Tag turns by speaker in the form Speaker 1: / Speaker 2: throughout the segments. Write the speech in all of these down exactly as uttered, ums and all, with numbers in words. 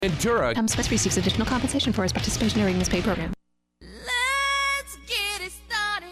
Speaker 1: Ventura.
Speaker 2: Um, Smith receives additional compensation for his participation during this paid program.
Speaker 3: Let's get it started.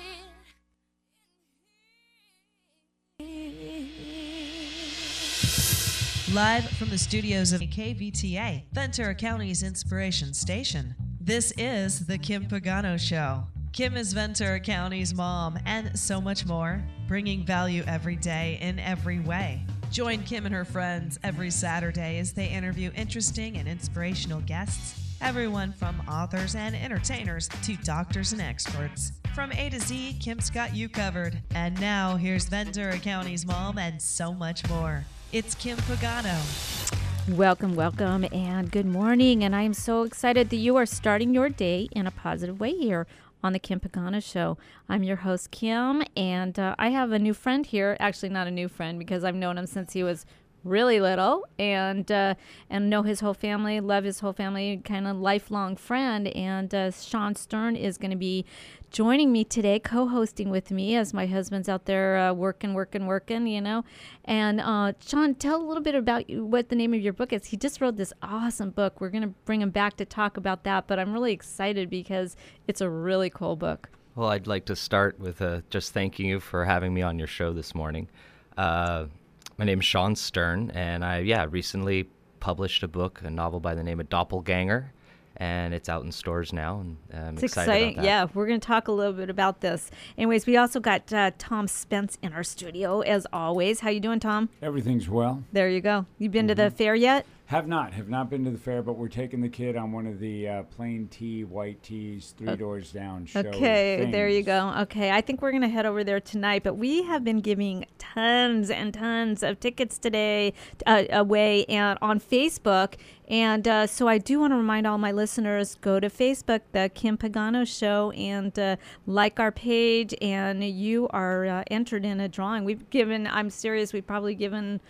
Speaker 4: Live from the studios of K V T A, Ventura County's Inspiration Station. This is The Kim Pagano Show. Kim is Ventura County's mom and so much more, bringing value every day in every way. Join Kim and her friends every Saturday as they interview interesting and inspirational guests, everyone from authors and entertainers to doctors and experts. From A to Z, Kim's got you covered. And now, here's Ventura County's mom and so much more. It's Kim Pagano.
Speaker 5: Welcome, welcome, and good morning. And I am so excited that you are starting your day in a positive way here on the Kim Pagano Show. I'm your host, Kim, and uh, I have a new friend here. Actually, not a new friend because I've known him since he was really little, and uh, and know his whole family, love his whole family, kind of lifelong friend. And uh, Sean Stern is going to be joining me today, co-hosting with me as my husband's out there uh, working, working, working, you know. And uh, Sean, tell a little bit about you, what the name of your book is. He just wrote this awesome book. We're going to bring him back to talk about that, but I'm really excited because it's a really cool book.
Speaker 6: Well, I'd like to start with uh, just thanking you for having me on your show this morning. Uh, my name is Sean Stern, and I, yeah, recently published a book, a novel by the name of Doppelganger, and it's out in stores now, and I'm
Speaker 5: it's
Speaker 6: excited
Speaker 5: exciting.
Speaker 6: about that.
Speaker 5: Yeah, we're going to talk a little bit about this. Anyways, we also got uh, Tom Spence in our studio, as always. How you doing, Tom?
Speaker 7: Everything's well.
Speaker 5: There you go. You been
Speaker 7: Mm-hmm.
Speaker 5: to the fair yet?
Speaker 7: Have not. Have not been to the fair, but we're taking the kid on one of the uh, plain tea, white teas, three doors down show
Speaker 5: Okay, there you
Speaker 7: things.
Speaker 5: go. Okay, I think we're going to head over there tonight, but we have been giving tons and tons of tickets today uh, away and on Facebook. And uh, so I do want to remind all my listeners, go to Facebook, the Kim Pagano Show, and uh, like our page, and you are uh, entered in a drawing. We've given, I'm serious, we've probably given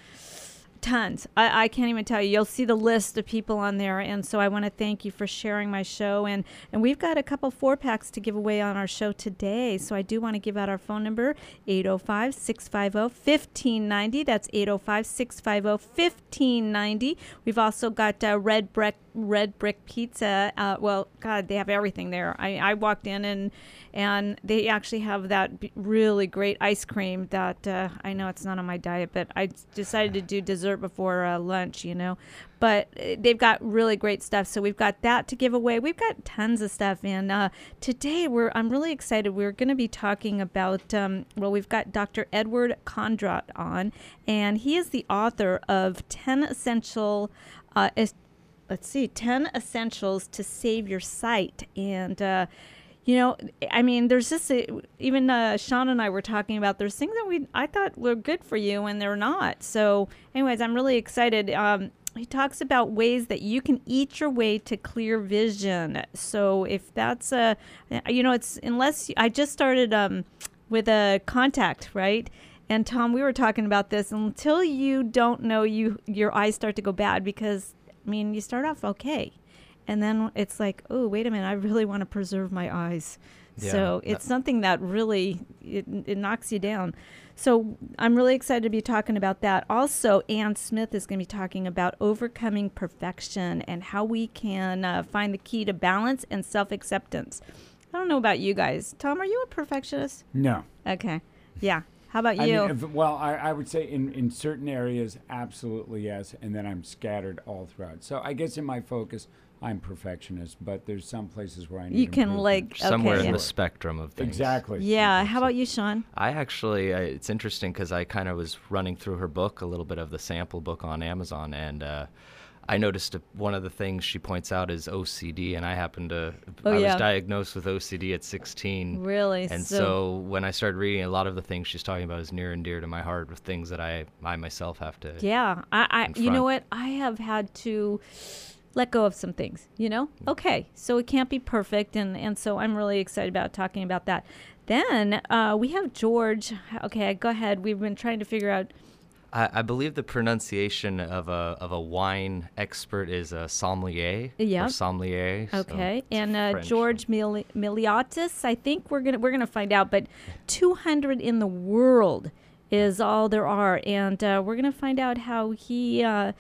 Speaker 5: tons. I, I can't even tell you. You'll see the list of people on there. And so I want to thank you for sharing my show. And, and we've got a couple four packs to give away on our show today. So I do want to give out our phone number, eight oh five, six five oh, one five nine oh. That's eight oh five, six five oh, one five nine oh. We've also got uh, Red Brick Red Brick Pizza. Uh, well, God, they have everything there. I, I walked in and and they actually have that b- really great ice cream that uh, I know it's not on my diet, but I decided to do dessert before uh, lunch, you know. But uh, they've got really great stuff. So we've got that to give away. We've got tons of stuff. And uh, today we're I'm really excited. We're going to be talking about, um, well, we've got Doctor Edward Condrat on, and he is the author of ten Essential uh, es- Let's see, ten Essentials to Save Your Sight. And, uh, you know, I mean, there's just, a, even uh, Sean and I were talking about, there's things that we I thought were good for you and they're not. So anyways, I'm really excited. Um, he talks about ways that you can eat your way to clear vision. So if that's, a, you know, it's, unless, I just started um, with a contact, right? And Tom, we were talking about this, until you don't know, you your eyes start to go bad because, I mean, you start off okay, and then it's like, oh, wait a minute, I really want to preserve my eyes.
Speaker 6: Yeah,
Speaker 5: so it's
Speaker 6: that-
Speaker 5: something that really, it, it knocks you down. So I'm really excited to be talking about that. Also, Ann Smith is going to be talking about overcoming perfection and how we can uh, find the key to balance and self-acceptance. I don't know about you guys. Tom, are you a perfectionist?
Speaker 7: No.
Speaker 5: Okay. Yeah. How about
Speaker 7: I
Speaker 5: you?
Speaker 7: mean, if, well, I, I would say in, in certain areas, absolutely yes, and then I'm scattered all throughout. So I guess in my focus, I'm perfectionist, but there's some places where I need
Speaker 5: You can,
Speaker 7: improvement.
Speaker 5: like,
Speaker 6: Somewhere
Speaker 5: okay,
Speaker 6: in
Speaker 5: yeah.
Speaker 6: the spectrum of things.
Speaker 7: Exactly.
Speaker 5: Yeah. How about you, Sean?
Speaker 6: I actually, uh, it's interesting because I kind of was running through her book, a little bit of the sample book on Amazon, and uh, I noticed a, one of the things she points out is O C D, and I happened to,
Speaker 5: Oh,
Speaker 6: I
Speaker 5: yeah.
Speaker 6: was diagnosed with O C D at sixteen.
Speaker 5: Really?
Speaker 6: And so, when I started reading, a lot of the things she's talking about is near and dear to my heart, with things that I, I myself have to.
Speaker 5: Yeah, I, I you
Speaker 6: confront.
Speaker 5: know what? I have had to let go of some things, you know? Okay, so it can't be perfect, and, and so I'm really excited about talking about that. Then uh, we have George. Okay, go ahead. We've been trying to figure out.
Speaker 6: I, I believe the pronunciation of a of a wine expert is a sommelier.
Speaker 5: Yep.
Speaker 6: Or sommelier. so
Speaker 5: Okay,
Speaker 6: it's
Speaker 5: and uh,
Speaker 6: French.
Speaker 5: George Mili- Miliatis. I think we're gonna we're gonna find out, but two hundred in the world is all there are, and uh, we're gonna find out how he. Uh,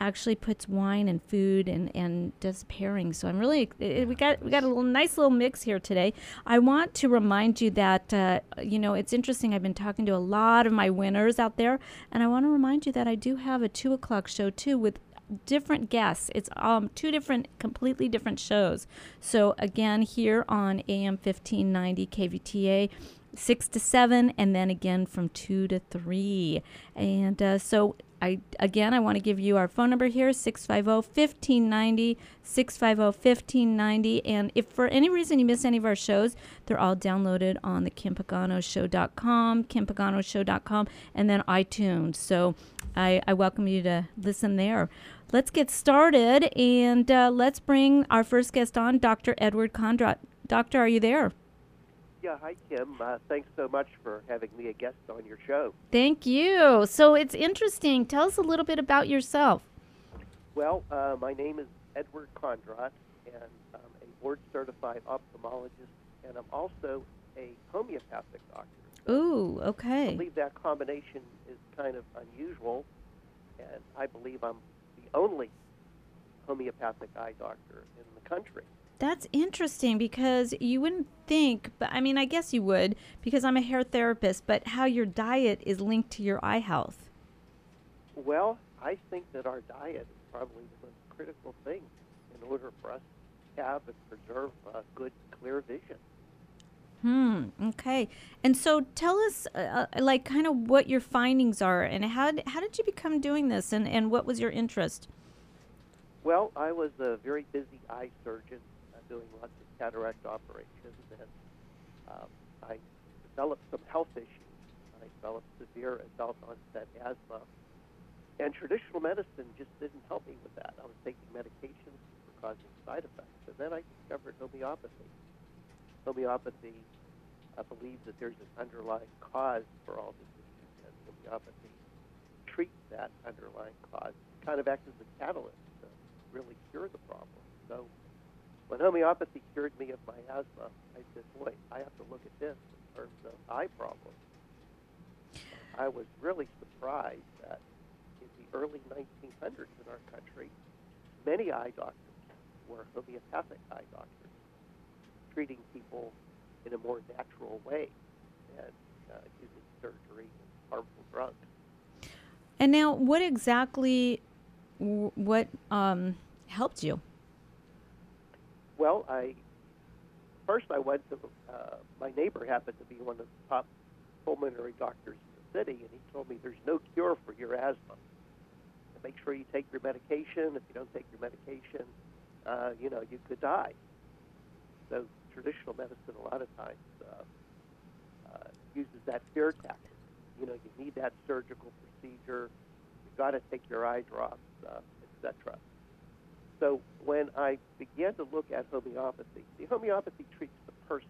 Speaker 5: actually puts wine and food and, and does pairing. So I'm really it, we got we got a little nice little mix here today. I want to remind you that uh, you know it's interesting. I've been talking to a lot of my winners out there, and I want to remind you that I do have a two o'clock show too with different guests. It's um two different, completely different shows. So again, here on A M fifteen ninety K V T A, six to seven, and then again from two to three. And uh, so I again, I want to give you our phone number here, six five zero, one five nine zero, six five zero, one five nine zero. And if for any reason you miss any of our shows, they're all downloaded on the kim pagano show dot com, kim pagano show dot com, and then iTunes. So I, I welcome you to listen there. Let's get started, and uh, let's bring our first guest on, Doctor Edward Kondrot. Doctor, are you there?
Speaker 1: Yeah, hi, Kim. Uh, thanks so much for having me a guest on your show.
Speaker 5: Thank you. So it's interesting. Tell us a little bit about yourself.
Speaker 1: Well, uh, my name is Edward Kondrot, and I'm a board-certified ophthalmologist, and I'm also a homeopathic doctor.
Speaker 5: Ooh, okay.
Speaker 1: I believe that combination is kind of unusual, and I believe I'm the only homeopathic eye doctor in the country.
Speaker 5: That's interesting because you wouldn't think, but I mean, I guess you would because I'm a hair therapist, but how your diet is linked to your eye health.
Speaker 1: Well, I think that our diet is probably the most critical thing in order for us to have and preserve uh, good, clear vision.
Speaker 5: Hmm. Okay. And so tell us, uh, like, kind of what your findings are and how, d- how did you become doing this and, and what was your interest?
Speaker 1: Well, I was a very busy eye surgeon uh, doing lots of cataract operations, and um, I developed some health issues. I developed severe adult onset asthma, and traditional medicine just didn't help me with that. I was taking medications for causing side effects, and then I discovered homeopathy. Homeopathy uh, believes that there's an underlying cause for all disease, and homeopathy treats that underlying cause, kind of acts as a catalyst to really cure the problem. So when homeopathy cured me of my asthma, I said, boy, I have to look at this in terms of eye problems. I was really surprised that in the early nineteen hundreds in our country, many eye doctors were homeopathic eye doctors, treating people in a more natural way and uh, using surgery and harmful drugs.
Speaker 5: And now, what exactly, w- what um, helped you?
Speaker 1: Well, I first I went to uh, my neighbor happened to be one of the top pulmonary doctors in the city, and he told me there's no cure for your asthma. And make sure you take your medication. If you don't take your medication, uh, you know you could die. So traditional medicine a lot of times uh, uh, uses that fear tactic. You know, you need that surgical procedure. You've got to take your eye drops, uh, et cetera. So when I began to look at homeopathy, the homeopathy treats the person.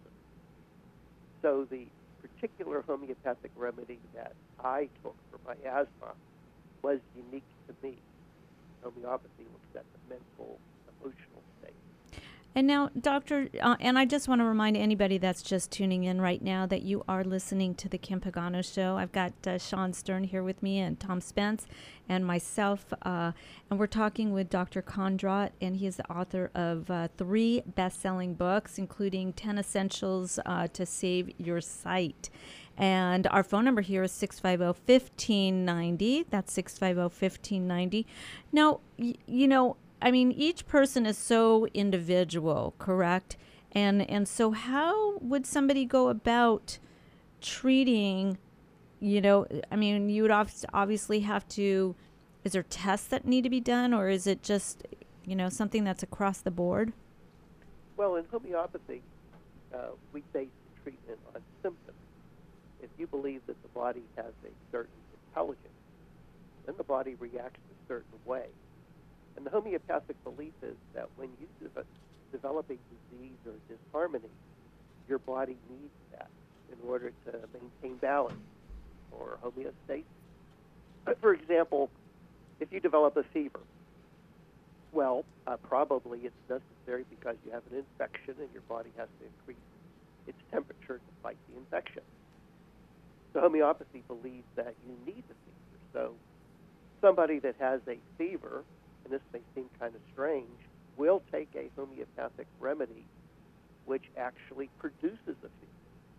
Speaker 1: So the particular homeopathic remedy that I took for my asthma was unique to me. Homeopathy looks at the mental, emotional state.
Speaker 5: And now, Doctor, uh, and I just want to remind anybody that's just tuning in right now that you are listening to the Kim Pagano Show. I've got uh, Sean Stern here with me and Tom Spence and myself, uh, and we're talking with Doctor Kondrot, and he is the author of uh, three best-selling books, including ten Essentials uh, to Save Your Sight. And our phone number here is six five zero, one five nine zero. That's six five zero, one five nine zero. Now, y- you know, I mean, each person is so individual, correct? And and so how would somebody go about treating, you know, I mean, you would ob- obviously have to, is there tests that need to be done, or is it just, you know, something that's across the board?
Speaker 1: Well, in homeopathy, uh, we base the treatment on symptoms. If you believe that the body has a certain intelligence, then the body reacts a certain way. And the homeopathic belief is that when you de- develop a disease or disharmony, your body needs that in order to maintain balance or homeostasis. For example, if you develop a fever, well, uh, probably it's necessary because you have an infection and your body has to increase its temperature to fight the infection. So homeopathy believes that you need the fever. So somebody that has a fever and this may seem kind of strange, will take a homeopathic remedy which actually produces a fever.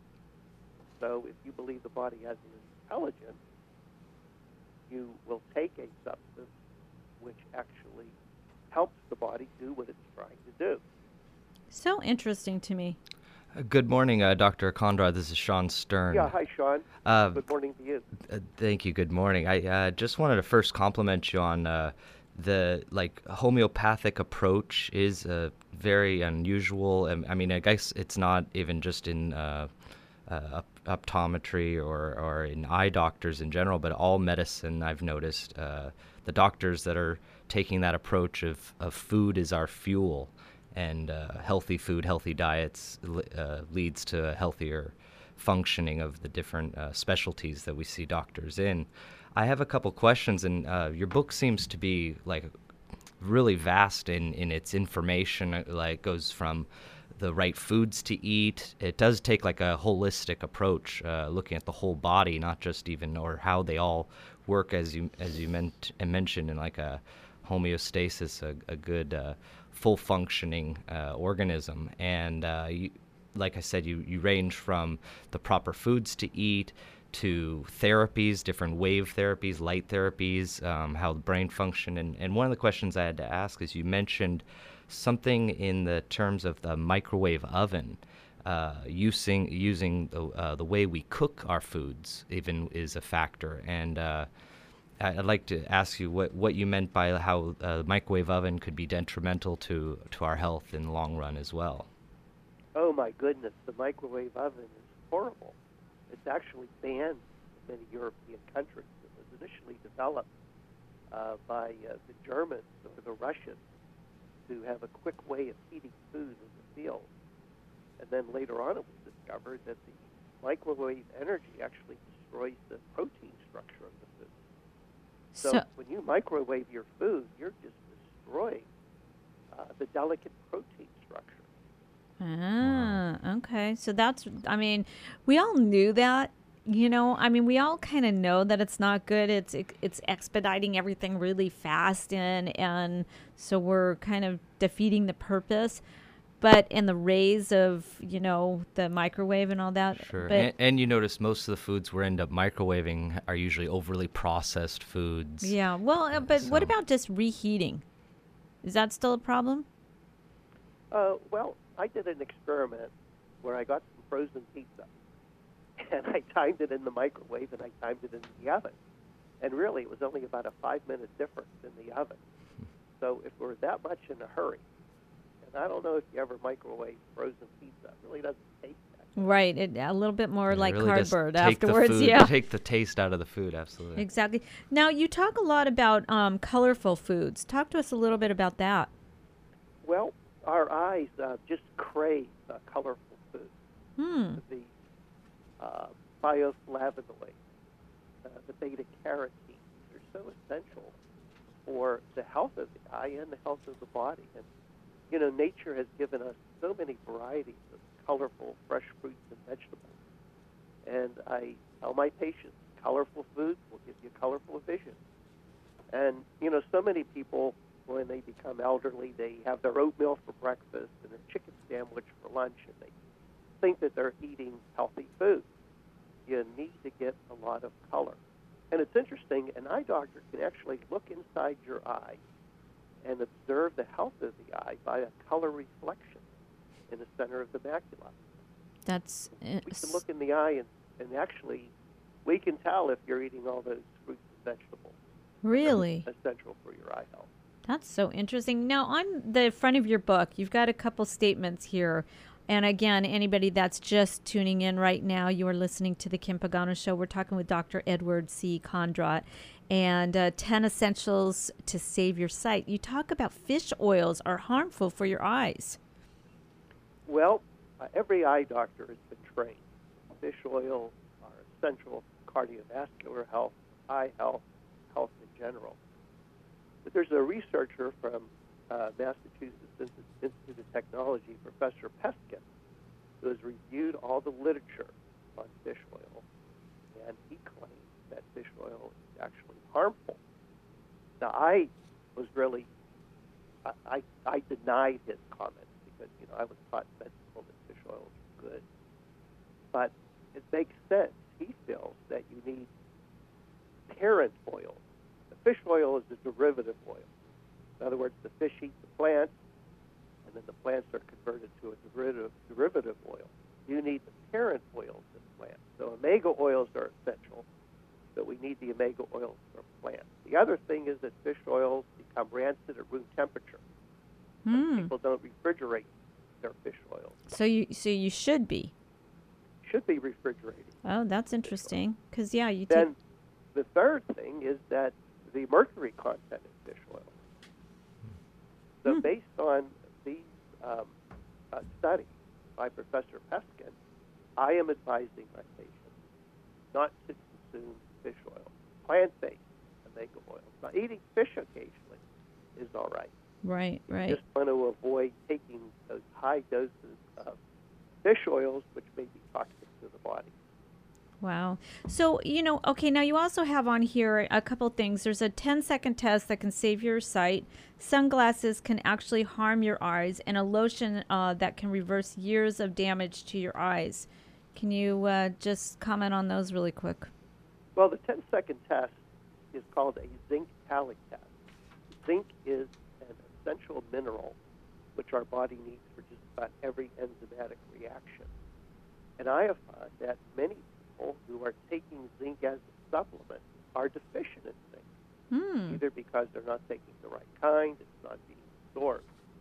Speaker 1: So if you believe the body has an intelligence, you will take a substance which actually helps the body do what it's trying to do.
Speaker 5: So interesting to me.
Speaker 6: Uh, Good morning, uh, Doctor Conrad. This is Sean Stern.
Speaker 1: Yeah, hi, Sean.
Speaker 6: Uh,
Speaker 1: Good morning to you.
Speaker 6: Uh, thank you. Good morning. I uh, just wanted to first compliment you on uh, the like homeopathic approach is uh, very unusual. Um, I mean, I guess it's not even just in uh, uh, op- optometry or, or in eye doctors in general, but all medicine I've noticed. Uh, the doctors that are taking that approach of, of food is our fuel, and uh, healthy food, healthy diets uh, leads to a healthier functioning of the different uh, specialties that we see doctors in. I have a couple questions, and uh, your book seems to be like really vast in, in its information. It, like goes from the right foods to eat. It does take like a holistic approach, uh, looking at the whole body, not just even or how they all work, as you as you meant, mentioned, in like a homeostasis, a, a good uh, full functioning uh, organism. And uh, you, like I said, you, you range from the proper foods to eat to therapies, different wave therapies, light therapies, um, how the brain function. And, and one of the questions I had to ask is you mentioned something in the terms of the microwave oven. Uh, using using the, uh, the way we cook our foods even is a factor. And uh, I- I'd like to ask you what, what you meant by how a microwave oven could be detrimental to, to our health in the long run as well.
Speaker 1: Oh, my goodness, the microwave oven is horrible. It's actually banned in many European countries. It was initially developed uh, by uh, the Germans or the Russians to have a quick way of heating food in the field. And then later on it was discovered that the microwave energy actually destroys the protein structure of the food. So,
Speaker 5: So-
Speaker 1: when you microwave your food, you're just destroying uh, the delicate protein structure.
Speaker 5: Ah, okay. So that's, I mean, we all knew that, you know, I mean, we all kind of know that it's not good. It's, it, it's expediting everything really fast, and, and so we're kind of defeating the purpose. But in the rays of, you know, the microwave and all that.
Speaker 6: Sure.
Speaker 5: But
Speaker 6: And, and you notice most of the foods we end up microwaving are usually overly processed foods.
Speaker 5: yeah, well, uh, but what
Speaker 6: so-
Speaker 5: about just reheating? Is that still a problem?
Speaker 1: Uh, well, I did an experiment where I got some frozen pizza, and I timed it in the microwave and I timed it in the oven. And really, it was only about a five-minute difference in the oven. So if we're that much in a hurry, and I don't know if you ever microwave frozen pizza, it really doesn't taste that good.
Speaker 5: Right. It, a little bit more
Speaker 6: It
Speaker 5: like
Speaker 6: really does
Speaker 5: cardboard
Speaker 6: take the
Speaker 5: afterwards.
Speaker 6: food-
Speaker 5: Yeah.
Speaker 6: Take the taste out of the food, absolutely.
Speaker 5: Exactly. Now, you talk a lot about um, colorful foods. Talk to us a little bit about that.
Speaker 1: Well, our eyes uh, just crave uh, colorful food.
Speaker 5: Hmm.
Speaker 1: The uh, bioflavonoids, uh, the beta-carotene, they're so essential for the health of the eye and the health of the body. And, you know, nature has given us so many varieties of colorful, fresh fruits and vegetables. And I tell my patients, colorful foods will give you colorful vision. And, you know, so many people, when they become elderly, they have their oatmeal for breakfast and a chicken sandwich for lunch, and they think that they're eating healthy food. You need to get a lot of color. And it's interesting, an eye doctor can actually look inside your eye and observe the health of the eye by a color reflection in the center of the macula.
Speaker 5: That's uh,
Speaker 1: We can look in the eye, and, and actually, we can tell if you're eating all those fruits and vegetables.
Speaker 5: really.
Speaker 1: Essential for your eye health.
Speaker 5: That's so interesting. Now, on the front of your book, you've got a couple statements here. And again, anybody that's just tuning in right now, you are listening to the Kim Pagano Show. We're talking with Doctor Edward C. Condrat, and uh, ten essentials to save your sight. You talk about fish oils are harmful for your eyes.
Speaker 1: Well, uh, every eye doctor has been trained. Fish oils are essential for cardiovascular health, eye health, health in general. But there's a researcher from uh, Massachusetts Institute of Technology, Professor Peskin, who has reviewed all the literature on fish oil, and he claims that fish oil is actually harmful. Now, I was really I, I, I denied his comments because, you know, I was taught in med school that fish oil is good. But it makes sense. He feels that you need parent oil. The fish oil is a derivative oil. In other words, the fish eat the plants, and then the plants are converted to a derivative, derivative oil. You need the parent oils in plants. So omega oils are essential, but we need the omega oils from plants. The other thing is that fish oils become rancid at room temperature.
Speaker 5: Hmm.
Speaker 1: People don't refrigerate their fish oils.
Speaker 5: So you so you should be.
Speaker 1: Should be refrigerated.
Speaker 5: Oh, that's interesting. Because yeah, you take.
Speaker 1: Then the third thing is that the mercury content in fish oil. So
Speaker 5: Hmm.
Speaker 1: based on these um, uh, studies by Professor Peskin, I am advising my patients not to consume fish oil, plant-based omega oils. Now, eating fish occasionally is all right.
Speaker 5: Right, right.
Speaker 1: You just want to avoid taking those high doses of fish oils, which may be toxic to the body.
Speaker 5: Wow. So, you know, okay, now you also have on here a couple things. There's a ten second test that can save your sight. Sunglasses can actually harm your eyes, and a lotion uh, that can reverse years of damage to your eyes. Can you uh, just comment on those really quick?
Speaker 1: Well, the ten second test is called a zinc tally test. Zinc is an essential mineral which our body needs for just about every enzymatic reaction. And I have found that many people who are taking zinc as a supplement are deficient in zinc,
Speaker 5: Hmm.
Speaker 1: either because they're not taking the right kind, it's not being absorbed.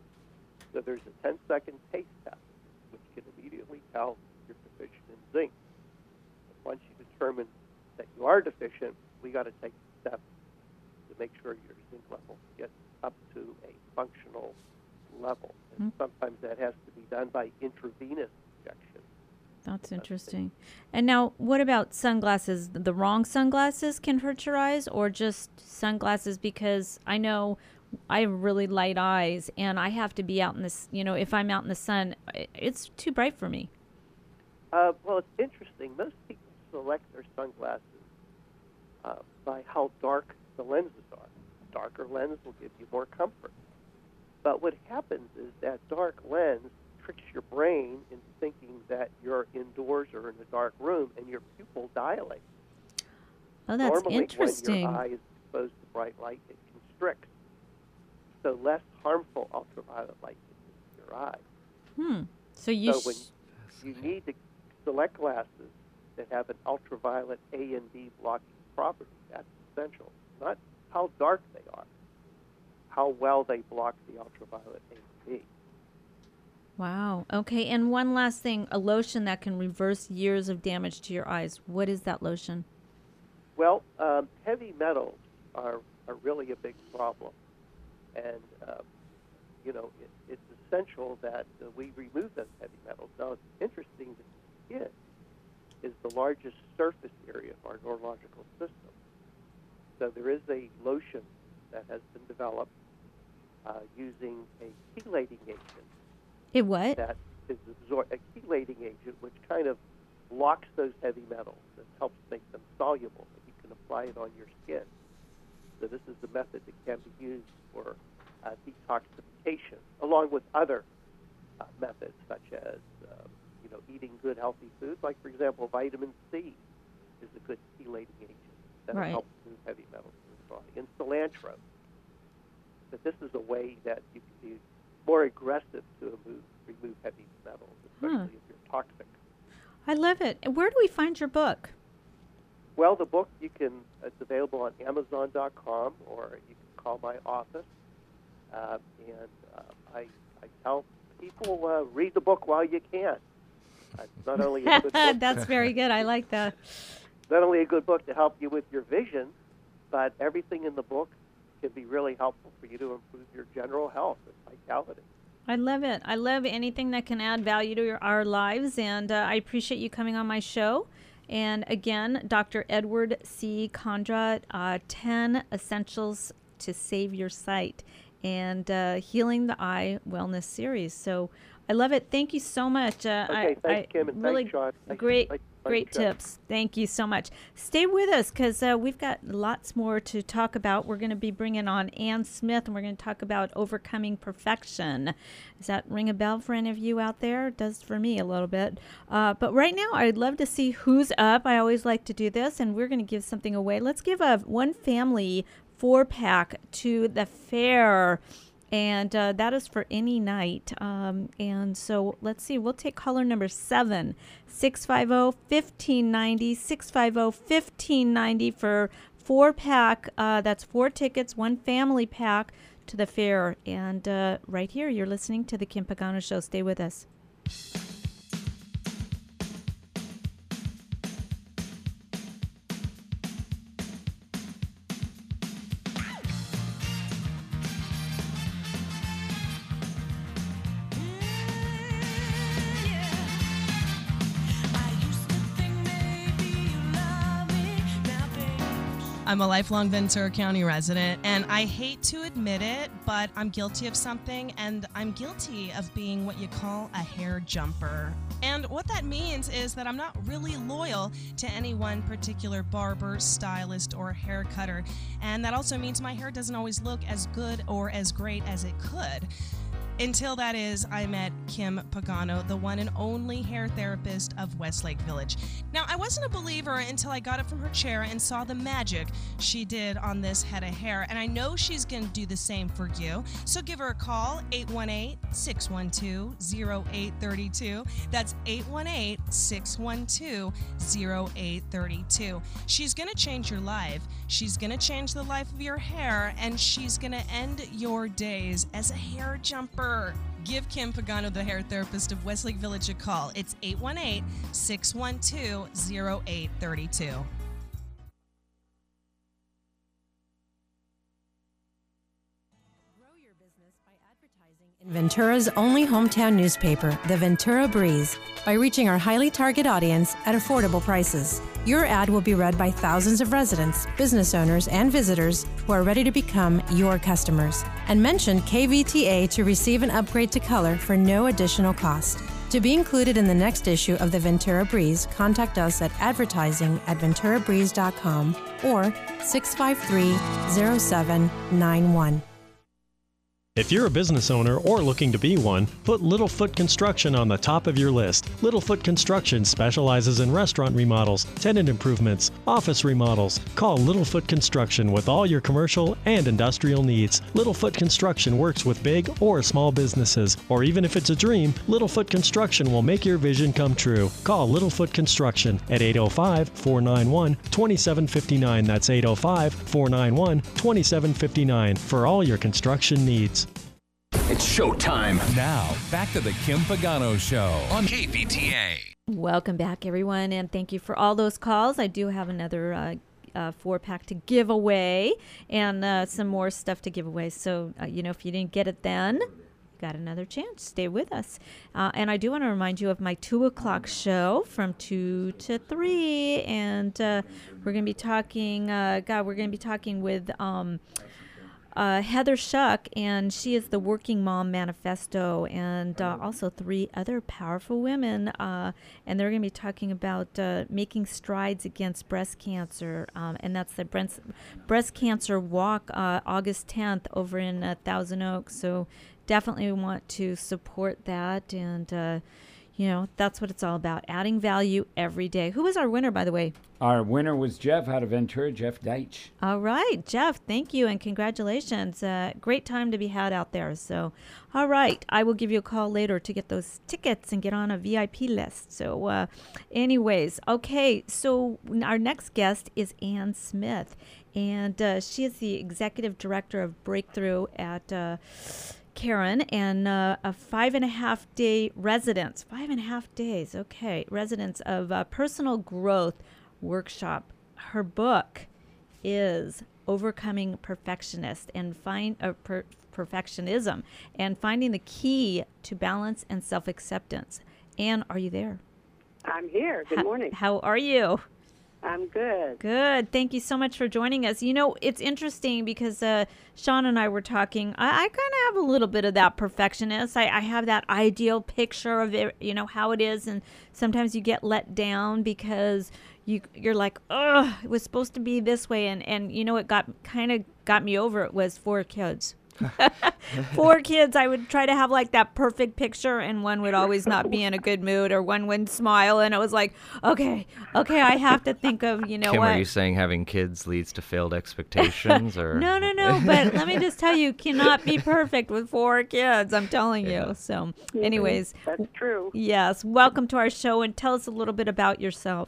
Speaker 1: So there's a ten second taste test, which can immediately tell you're deficient in zinc. And once you determine that you are deficient, we got to take steps to make sure your zinc level gets up to a functional level. And sometimes that has to be done by intravenous injection.
Speaker 5: That's interesting. And now, what about sunglasses? The wrong sunglasses can hurt your eyes, or just sunglasses? Because I know I have really light eyes, and I have to be out in this. You know, if I'm out in the sun, i- it's too bright for me.
Speaker 1: Uh, well, it's interesting. Most people select their sunglasses uh, by how dark the lenses are. A darker lens will give you more comfort. But what happens is that dark lens tricks your brain into thinking that you're indoors or in a dark room, and your pupil dilates.
Speaker 5: Oh, that's
Speaker 1: Normally,
Speaker 5: interesting.
Speaker 1: when your eye is exposed to bright light, it constricts. So less harmful ultraviolet light gets into your eye.
Speaker 5: Hmm. So you.
Speaker 1: So when
Speaker 5: sh-
Speaker 1: you need to select glasses that have an ultraviolet A and B blocking property. That's essential. Not how dark they are, how well they block the ultraviolet A and B.
Speaker 5: Wow. Okay. And one last thing: a lotion that can reverse years of damage to your eyes. What is that lotion?
Speaker 1: Well, um, heavy metals are, are really a big problem. And, uh, you know, it, it's essential that uh, we remove those heavy metals. Now, it's interesting that the skin is the largest surface area of our neurological system. So there is a lotion that has been developed uh, using a chelating agent
Speaker 5: It what?
Speaker 1: that is absor- a chelating agent which kind of blocks those heavy metals and helps make them soluble, and you can apply it on your skin. So this is the method that can be used for uh, detoxification, along with other uh, methods such as uh, you know eating good healthy foods. Like for example, vitamin C is a good chelating agent that
Speaker 5: Right.
Speaker 1: helps move heavy metals in the body, and cilantro. But this is a way that you can be more aggressive to remove, remove heavy metals, especially
Speaker 5: Huh.
Speaker 1: if you're toxic.
Speaker 5: I love it. And where do we find your book?
Speaker 1: Well, the book, you can, it's available on Amazon dot com, or you can call my office. Uh, and uh, I, I tell people, uh, read the book while you can. Uh, it's not only a good book,
Speaker 5: That's very good. I like that.
Speaker 1: not only a good book to help you with your vision, but everything in the book can be really helpful for you to improve your general health and vitality.
Speaker 5: I love it. I love anything that can add value to your, our lives, and uh, I appreciate you coming on my show. And again, Doctor Edward C. Condrad, uh, ten Essentials to Save Your Sight. and uh, Healing the Eye Wellness Series. So I love it. Thank you so much. Uh,
Speaker 1: Okay,
Speaker 5: I,
Speaker 1: thanks,
Speaker 5: I,
Speaker 1: Kim, and
Speaker 5: really
Speaker 1: thanks, Sean. Thanks-
Speaker 5: great,
Speaker 1: thanks for
Speaker 5: great
Speaker 1: the show.
Speaker 5: tips. Thank you so much. Stay with us because uh, we've got lots more to talk about. We're going to be bringing on Ann Smith, and we're going to talk about overcoming perfection. Does that ring a bell for any of you out there? It does for me a little bit. Uh, but right now, I'd love to see who's up. I always like to do this, and we're going to give something away. Let's give a one family four pack to the fair. And uh, that is for any night. Um, and so let's see. We'll take caller number seven, six five zero, one five nine zero, six five zero, one five nine zero for four pack. Uh, that's four tickets, one family pack to the fair. And uh, right here, you're listening to The Kim Pagano Show. Stay with us.
Speaker 8: I'm a lifelong Ventura County resident, and I hate to admit it, but I'm guilty of something, and I'm guilty of being what you call a hair jumper. And what that means is that I'm not really loyal to any one particular barber, stylist, or hair cutter. And that also means my hair doesn't always look as good or as great as it could. Until that is, I met Kim Pagano, the one and only hair therapist of Westlake Village. Now, I wasn't a believer until I got up from her chair and saw the magic she did on this head of hair, and I know she's going to do the same for you. So give her a call, eight one eight, six one two, zero eight three two. That's eight one eight, six one two, zero eight three two. She's going to change your life. She's going to change the life of your hair, and she's going to end your days as a hair jumper. Give Kim Pagano, the hair therapist of Westlake Village, a call. It's eight one eight, six one two, zero eight three two.
Speaker 9: Ventura's only hometown newspaper, the Ventura Breeze, by reaching our highly target audience at affordable prices. Your ad will be read by thousands of residents, business owners, and visitors who are ready to become your customers. And mention K V T A to receive an upgrade to color for no additional cost. To be included in the next issue of the Ventura Breeze, contact us at advertising at ventura breeze dot com or six five three, zero seven nine one.
Speaker 10: If you're a business owner or looking to be one, put Littlefoot Construction on the top of your list. Littlefoot Construction specializes in restaurant remodels, tenant improvements, office remodels. Call Littlefoot Construction with all your commercial and industrial needs. Littlefoot Construction works with big or small businesses, or even if it's a dream, Littlefoot Construction will make your vision come true. Call Littlefoot Construction at eight oh five, four nine one, two seven five nine. That's eight oh five, four nine one, two seven five nine for all your construction needs.
Speaker 11: It's showtime. Now, back to the Kim Pagano Show on K V T A.
Speaker 5: Welcome back, everyone, and thank you for all those calls. I do have another uh, uh, four-pack to give away and uh, some more stuff to give away. So, uh, you know, if you didn't get it then, you got another chance. Stay with us. Uh, and I do want to remind you of my two o'clock show from two to three. And uh, we're going to be talking, uh, God, we're going to be talking with... Um, Uh, Heather Shuck, and she is the Working Mom Manifesto, and uh, also three other powerful women, uh, and they're going to be talking about uh, making strides against breast cancer, um, and that's the breast, breast Cancer Walk, uh, August tenth over in uh, Thousand Oaks, so definitely want to support that, and uh, you know, that's what it's all about, adding value every day. Who was our winner, by the way?
Speaker 7: Our winner was Jeff out of Ventura, Jeff Deitch.
Speaker 5: All right, Jeff, thank you and congratulations. Uh, great time to be had out there. So, all right, I will give you a call later to get those tickets and get on a V I P list. So, uh, anyways, okay, so our next guest is Ann Smith, and uh, she is the executive director of Breakthrough at uh, Karen, and uh, a five and a half day residence, five and a half days, okay, residence of uh, personal growth workshop. Her book is Overcoming Perfectionist and find uh, per- Perfectionism and Finding the Key to Balance and Self-Acceptance. Ann, are you there?
Speaker 12: I'm here. Good
Speaker 5: How,
Speaker 12: morning.
Speaker 5: how are you?
Speaker 12: I'm good.
Speaker 5: Good. Thank you so much for joining us. You know, it's interesting because uh, Sean and I were talking. I, I kind of have a little bit of that perfectionist. I, I have that ideal picture of it, you know, how it is. And sometimes you get let down because you, you're like, oh, it was supposed to be this way. And, and you know, it got kind of got me over it was four kids. Four kids, I would try to have like that perfect picture, and one would always not be in a good mood, or one wouldn't smile, and it was like, okay, okay, I have to think of, you know,
Speaker 6: Kim,
Speaker 5: what?
Speaker 6: are you saying having kids leads to failed expectations, or
Speaker 5: No, no, no. But let me just tell you, cannot be perfect with four kids. I'm telling
Speaker 6: Yeah.
Speaker 5: you. So, anyways,
Speaker 12: That's true.
Speaker 5: yes, welcome to our show, and tell us a little bit about yourself.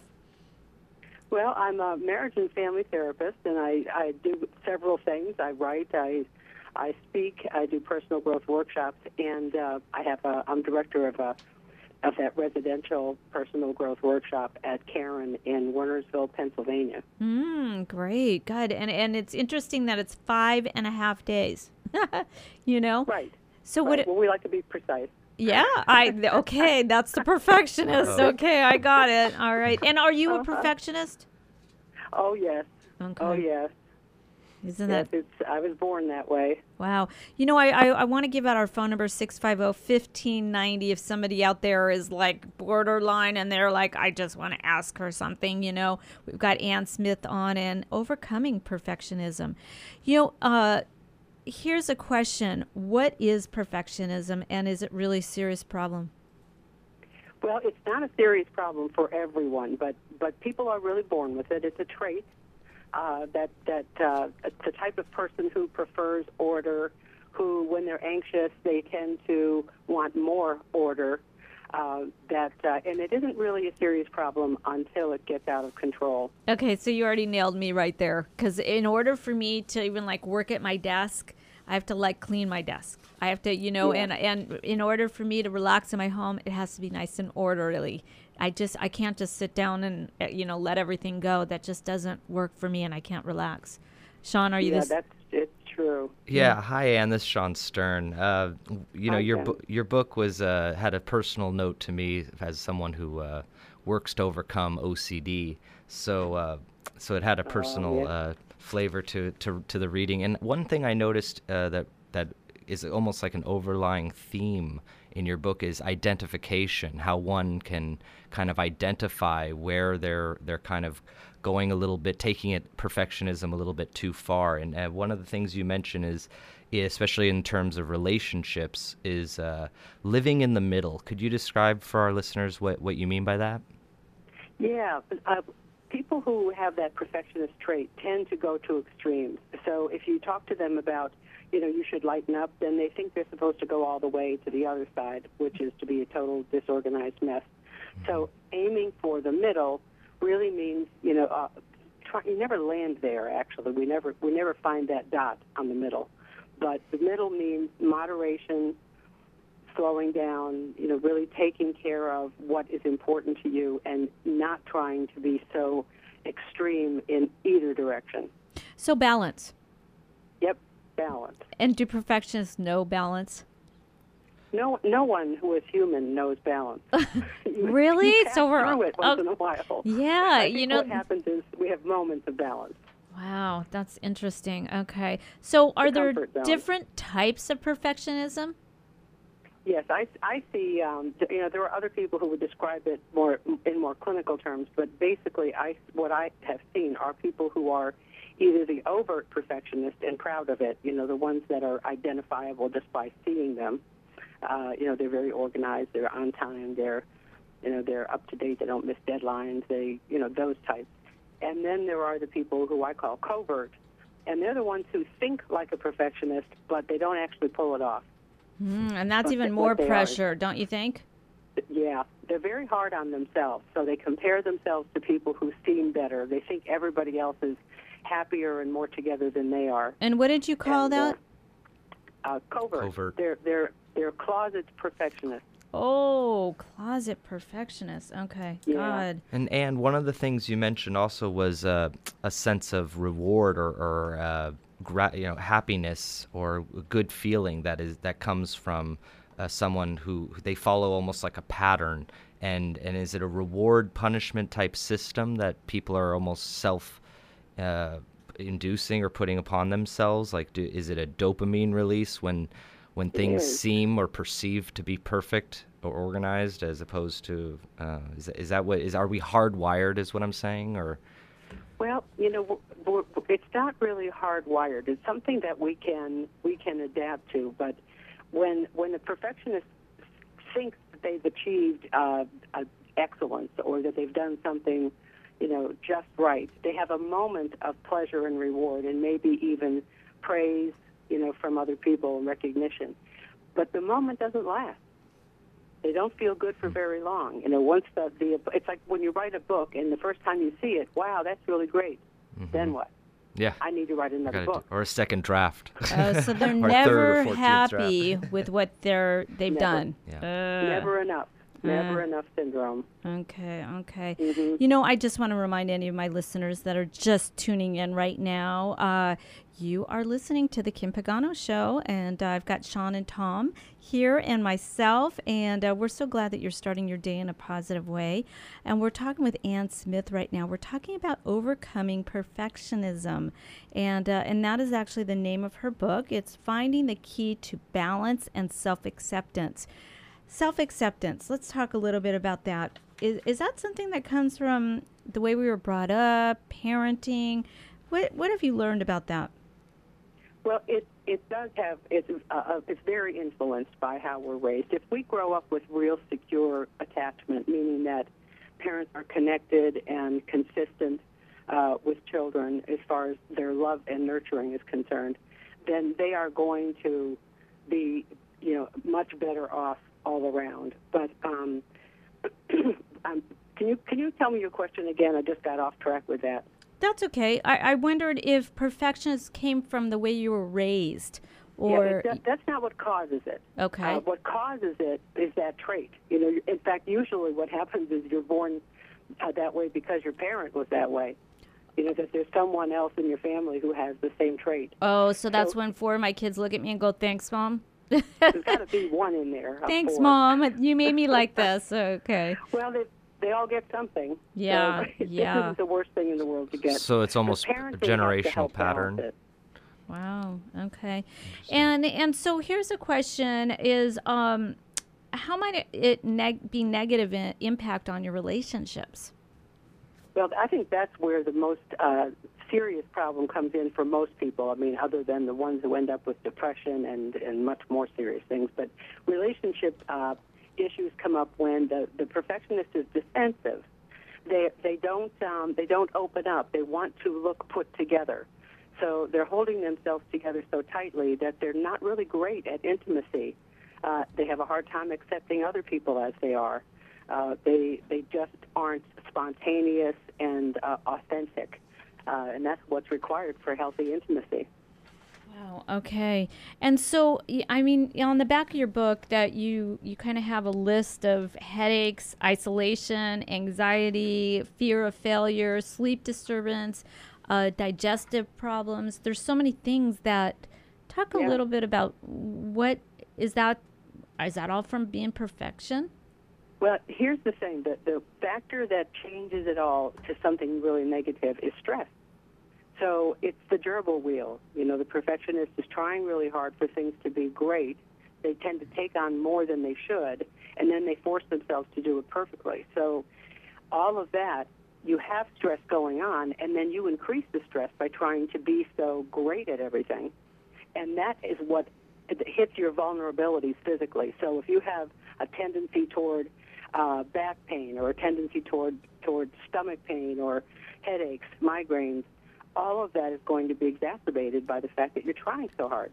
Speaker 12: Well, I'm a marriage and family therapist, and I, I do several things. I write, I I speak, I do personal growth workshops, and uh, I have a, I'm director of a of that residential personal growth workshop at Karen in Wernersville, Pennsylvania.
Speaker 5: Mm, great, good, and and it's interesting that it's five and a half days. You know,
Speaker 12: right?
Speaker 5: So
Speaker 12: right.
Speaker 5: what? It,
Speaker 12: well, we like to be precise.
Speaker 5: Yeah, I okay. That's the perfectionist. Okay, I got it. All right. And are you a perfectionist?
Speaker 12: Oh yes.
Speaker 5: Okay.
Speaker 12: Oh yes.
Speaker 5: Isn't
Speaker 12: yes,
Speaker 5: that?
Speaker 12: It's, I was born that way.
Speaker 5: Wow. You know, I I, I want to give out our phone number six five zero, one five nine zero if somebody out there is like borderline and they're like, I just want to ask her something. You know, we've got Ann Smith on and overcoming perfectionism. You know, uh. Here's a question. What is perfectionism, and is it really a serious problem?
Speaker 12: Well, it's not a serious problem for everyone, but, but people are really born with it. It's a trait uh, that, that uh, it's the type of person who prefers order, who, when they're anxious, they tend to want more order. Uh, that uh, and it isn't really a serious problem until it gets out of control.
Speaker 5: Okay, so you already nailed me right there. Because in order for me to even like work at my desk, I have to like clean my desk. I have to, you know,
Speaker 12: Yeah.
Speaker 5: and and in order for me to relax in my home, it has to be nice and orderly. I just I can't just sit down and uh, you know let everything go. That just doesn't work for me, and I can't relax. Sean, are you
Speaker 12: yeah,
Speaker 5: this?
Speaker 12: that's it's true.
Speaker 6: Yeah, hi Ann, this is Sean Stern. Uh, you know,
Speaker 12: Hi,
Speaker 6: your
Speaker 12: Ken.
Speaker 6: bu- your book was uh, had a personal note to me as someone who uh, works to overcome O C D. So uh, so it had a personal
Speaker 12: yeah.
Speaker 6: uh, flavor to, to to the reading. And one thing I noticed uh, that that is almost like an overlying theme in your book is identification. How one can kind of identify where they're they're kind of going a little bit, taking it perfectionism a little bit too far. And uh, one of the things you mention is, especially in terms of relationships, is uh, living in the middle. Could you describe for our listeners what, what you mean by that?
Speaker 12: Yeah, uh, people who have that perfectionist trait tend to go to extremes. So if you talk to them about, you know, you should lighten up, then they think they're supposed to go all the way to the other side, which is to be a total disorganized mess. Mm-hmm. So aiming for the middle really means, you know, uh, try, you never land there. Actually, we never we never find that dot on the middle. But the middle means moderation, slowing down, you know, really taking care of what is important to you, and not trying to be so extreme in either direction.
Speaker 5: So balance.
Speaker 12: Yep, balance.
Speaker 5: And do perfectionists know balance?
Speaker 12: No, no one who is human knows balance. You-
Speaker 5: Really?
Speaker 12: You pass
Speaker 5: So we're-
Speaker 12: through it once
Speaker 5: oh,
Speaker 12: in a while.
Speaker 5: yeah,
Speaker 12: I think
Speaker 5: you know-
Speaker 12: what happens is we have moments of balance.
Speaker 5: Wow, that's interesting. Okay. So are there
Speaker 12: comfort zone.
Speaker 5: different types of perfectionism?
Speaker 12: Yes, I, I see. Um, th- you know, there are other people who would describe it more in more clinical terms, but basically, I what I have seen are people who are either the overt perfectionist and proud of it. You know, the ones that are identifiable just by seeing them. Uh, you know, they're very organized. They're on time. They're, you know, they're up to date. They don't miss deadlines. They, you know, those types. And then there are the people who I call covert, and they're the ones who think like a perfectionist, but they don't actually pull it off.
Speaker 5: Mm, and that's
Speaker 12: What
Speaker 5: even
Speaker 12: they-
Speaker 5: more
Speaker 12: what they are.
Speaker 5: pressure, don't you think?
Speaker 12: Yeah, they're very hard on themselves, so they compare themselves to people who seem better. They think everybody else is happier and more together than they are.
Speaker 5: And what did you call
Speaker 12: And,
Speaker 5: that?
Speaker 12: Uh, uh, covert.
Speaker 6: Covert.
Speaker 12: They're they're they're closet perfectionists.
Speaker 5: Oh, closet perfectionist. Okay,
Speaker 12: Yeah.
Speaker 5: God.
Speaker 6: And and one of the things you mentioned also was uh, a sense of reward or, or uh, gra- you know happiness or a good feeling that is that comes from uh, someone who, who they follow almost like a pattern? And and is it a reward punishment type system that people are almost self uh, inducing or putting upon themselves? Like, do, is it a dopamine release when when things
Speaker 12: is.
Speaker 6: seem or perceived to be perfect or organized, as opposed to uh, is is that what is? Are we hardwired? Is what I'm saying, or?
Speaker 12: Well, you know, w- w- it's not really hardwired. It's something that we can we can adapt to. But when when the perfectionist thinks that they've achieved uh, uh, excellence or that they've done something, you know, just right, they have a moment of pleasure and reward, and maybe even praise, you know, from other people and recognition. But the moment doesn't last. They don't feel good for very long. You know, once the, the it's like when you write a book and the first time you see it, wow, that's really great.
Speaker 6: Mm-hmm.
Speaker 12: Then what?
Speaker 6: Yeah.
Speaker 12: I need to write another
Speaker 6: Gotta
Speaker 12: book.
Speaker 6: do- or a second draft.
Speaker 5: Uh, so they're
Speaker 6: Or a third or
Speaker 5: never
Speaker 6: fourteenth
Speaker 5: happy
Speaker 6: draft.
Speaker 5: with what they're they've
Speaker 12: Never.
Speaker 5: done.
Speaker 6: Yeah.
Speaker 5: Uh,
Speaker 12: Never enough. Never
Speaker 5: Uh.
Speaker 12: enough syndrome.
Speaker 5: Okay, okay.
Speaker 12: Mhm.
Speaker 5: You know, I just want to remind any of my listeners that are just tuning in right now, uh, you are listening to The Kim Pagano Show, and uh, I've got Sean and Tom here and myself, and uh, we're so glad that you're starting your day in a positive way. And we're talking with Ann Smith right now. We're talking about overcoming perfectionism, and, uh, and that is actually the name of her book. It's Finding the Key to Balance and Self-Acceptance. Self-acceptance. Let's talk a little bit about that. Is is that something that comes from the way we were brought up, parenting? What what have you learned about that?
Speaker 12: Well, it it does have it's uh, it's very influenced by how we're raised. If we grow up with real secure attachment, meaning that parents are connected and consistent uh, with children as far as their love and nurturing is concerned, then they are going to be, you know, much better off all around. But um, um, can you can you tell me your question again? I just got off track with that.
Speaker 5: That's okay. I, I wondered if perfectionism came from the way you were raised, or
Speaker 12: yeah, it, that, that's not what causes it.
Speaker 5: Okay.
Speaker 12: Uh, what causes it is that trait. You know, in fact, usually what happens is you're born uh, that way because your parent was that way. You know, that there's someone else in your family who has the same trait.
Speaker 5: oh, so that's
Speaker 12: So-
Speaker 5: when four of my kids look at me and go, "Thanks, Mom."
Speaker 12: There's got to be one in there. of
Speaker 5: Thanks,
Speaker 12: four.
Speaker 5: Mom. You made me like this. Okay.
Speaker 12: Well, they, they all get something.
Speaker 5: Yeah,
Speaker 12: So
Speaker 5: yeah.
Speaker 12: This isn't the worst thing in the world to get.
Speaker 6: So it's
Speaker 12: The
Speaker 6: almost a
Speaker 12: parents really have to
Speaker 6: generational
Speaker 12: help balance
Speaker 6: pattern.
Speaker 12: it.
Speaker 5: Wow. Okay. And and so here's a question: Is um, how might it neg- be negative in, impact on your relationships?
Speaker 12: Well, I think that's where the most uh, serious problem comes in for most people. I mean, other than the ones who end up with depression and, and much more serious things. But relationship uh, issues come up when the, the perfectionist is defensive. They they don't um, they don't open up. They want to look put together. So they're holding themselves together so tightly that they're not really great at intimacy. Uh, they have a hard time accepting other people as they are. Uh, they they just aren't spontaneous and uh, authentic, uh, and that's what's required for healthy intimacy.
Speaker 5: Wow. Okay. And so, y- I mean, on the back of your book, that you you kind of have a list of headaches, isolation, anxiety, fear of failure, sleep disturbance, uh, digestive problems. There's so many things that. Talk a
Speaker 12: Yeah.
Speaker 5: little bit about what is that. Is that all from being perfection?
Speaker 12: Well, here's the thing: the the factor that changes it all to something really negative is stress. So it's the gerbil wheel. You know, the perfectionist is trying really hard for things to be great. They tend to take on more than they should, and then they force themselves to do it perfectly. So all of that, you have stress going on, and then you increase the stress by trying to be so great at everything. And that is what hits your vulnerabilities physically. So if you have a tendency toward uh, back pain or a tendency toward, toward stomach pain or headaches, migraines, all of that is going to be exacerbated by the fact that you're trying so hard.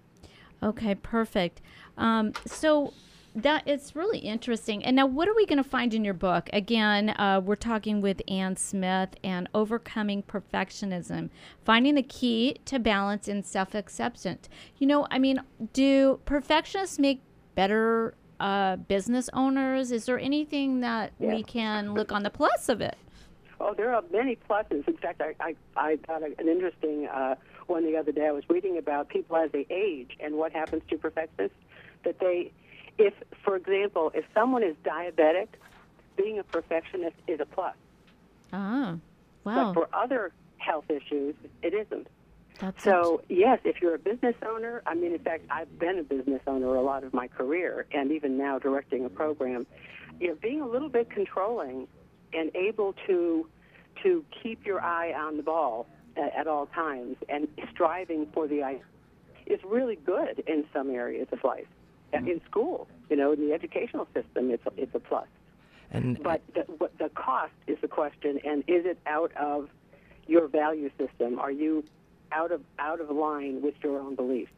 Speaker 5: Okay, perfect. Um, so that it's really interesting. And now, what are we going to find in your book? Again, uh, we're talking with Ann Smith and Overcoming Perfectionism, Finding the Key to Balance and Self-Acceptance. You know, I mean, do perfectionists make better uh, business owners? Is there anything that
Speaker 12: Yeah.
Speaker 5: we can look on the plus of it?
Speaker 12: Oh, there are many pluses. In fact, I, I, I got a, an interesting uh, one the other day. I was reading about people as they age and what happens to perfectionists, that they, if, for example, if someone is diabetic, being a perfectionist is a plus.
Speaker 5: Ah, wow.
Speaker 12: But for other health issues, it isn't.
Speaker 5: That's
Speaker 12: So, yes, if you're a business owner, I mean, in fact, I've been a business owner a lot of my career, and even now directing a program, you know, being a little bit controlling and able to to keep your eye on the ball at, at all times and striving for the eye is really good in some areas of life. In school, you know, in the educational system, it's a, it's a plus.
Speaker 6: And
Speaker 12: But the, what the cost is the question, and is it out of your value system? Are you out of out of line with your own beliefs?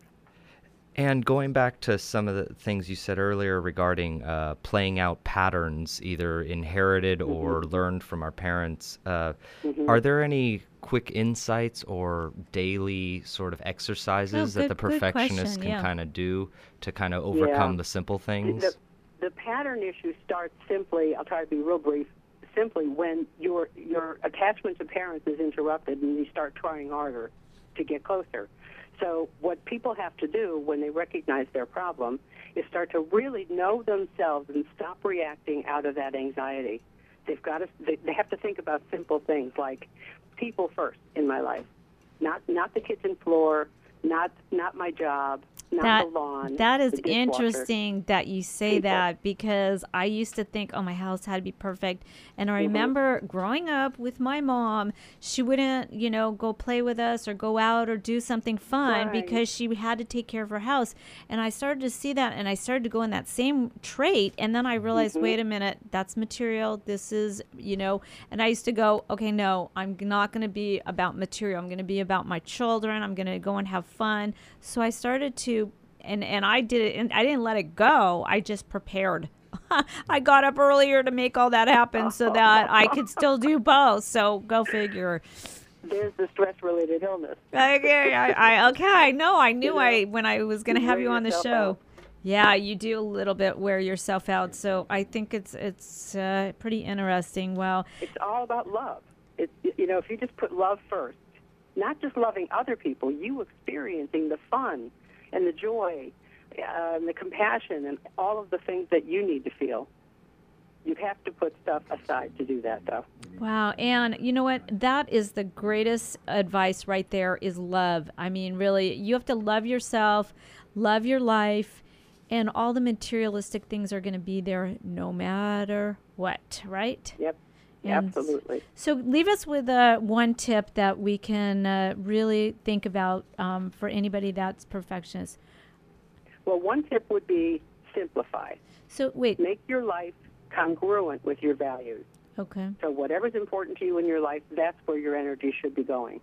Speaker 6: And going back to some of the things you said earlier regarding uh, playing out patterns, either inherited
Speaker 12: Mm-hmm.
Speaker 6: or learned from our parents, uh,
Speaker 12: Mhm.
Speaker 6: are there any quick insights or daily sort of exercises
Speaker 5: Oh,
Speaker 6: that the
Speaker 5: good- good
Speaker 6: perfectionist
Speaker 5: question,
Speaker 6: can
Speaker 5: yeah.
Speaker 6: kind of do to kind of overcome
Speaker 12: Yeah.
Speaker 6: the simple things?
Speaker 12: The, the pattern issue starts simply, I'll try to be real brief, simply when your your attachment to parents is interrupted and you start trying harder to get closer. So what people have to do when they recognize their problem is start to really know themselves and stop reacting out of that anxiety. They've got to, they, they have to think about simple things like people first in my life, not not the kitchen floor, not not my job, not
Speaker 5: that,
Speaker 12: the lawn.
Speaker 5: that is
Speaker 12: the dishwasher.
Speaker 5: interesting that you say
Speaker 12: People.
Speaker 5: that, because I used to think, oh, my house had to be perfect. And I
Speaker 12: Mhm.
Speaker 5: remember growing up with my mom, she wouldn't, you know, go play with us or go out or do something fun
Speaker 12: Right.
Speaker 5: because she had to take care of her house. And I started to see that, and I started to go in that same trait. And then I realized,
Speaker 12: Mhm.
Speaker 5: wait a minute, that's material. This is, you know, and I used to go, okay, no, I'm not going to be about material. I'm going to be about my children. I'm going to go and have fun. So I started to, and, and I did it, and I didn't let it go. I just prepared. I got up earlier to make all that happen so that I could still do both. So go figure.
Speaker 12: There's the stress-related illness.
Speaker 5: Okay, I, I okay, I know. I knew
Speaker 12: You know,
Speaker 5: I when I was going to
Speaker 12: you
Speaker 5: have
Speaker 12: wear
Speaker 5: you on the
Speaker 12: yourself
Speaker 5: show.
Speaker 12: out.
Speaker 5: Yeah, you do a little bit wear yourself out. So I think it's it's uh, pretty interesting. Well,
Speaker 12: It's all about love. It, you know, if you just put love first, not just loving other people, you experiencing the fun and the joy uh, and the compassion and all of the things that you need to feel. You have to put stuff aside to do that, though.
Speaker 5: wow. And you know what? That is the greatest advice right there, is love. I mean, really, you have to love yourself, love your life, and all the materialistic things are going to be there no matter what, right?
Speaker 12: Yep,
Speaker 5: And
Speaker 12: absolutely.
Speaker 5: So leave us with uh, one tip that we can uh, really think about um, for anybody that's perfectionist.
Speaker 12: Well, one tip would be simplify.
Speaker 5: So wait.
Speaker 12: Make your life congruent with your values.
Speaker 5: Okay.
Speaker 12: So whatever's important to you in your life, that's where your energy should be going.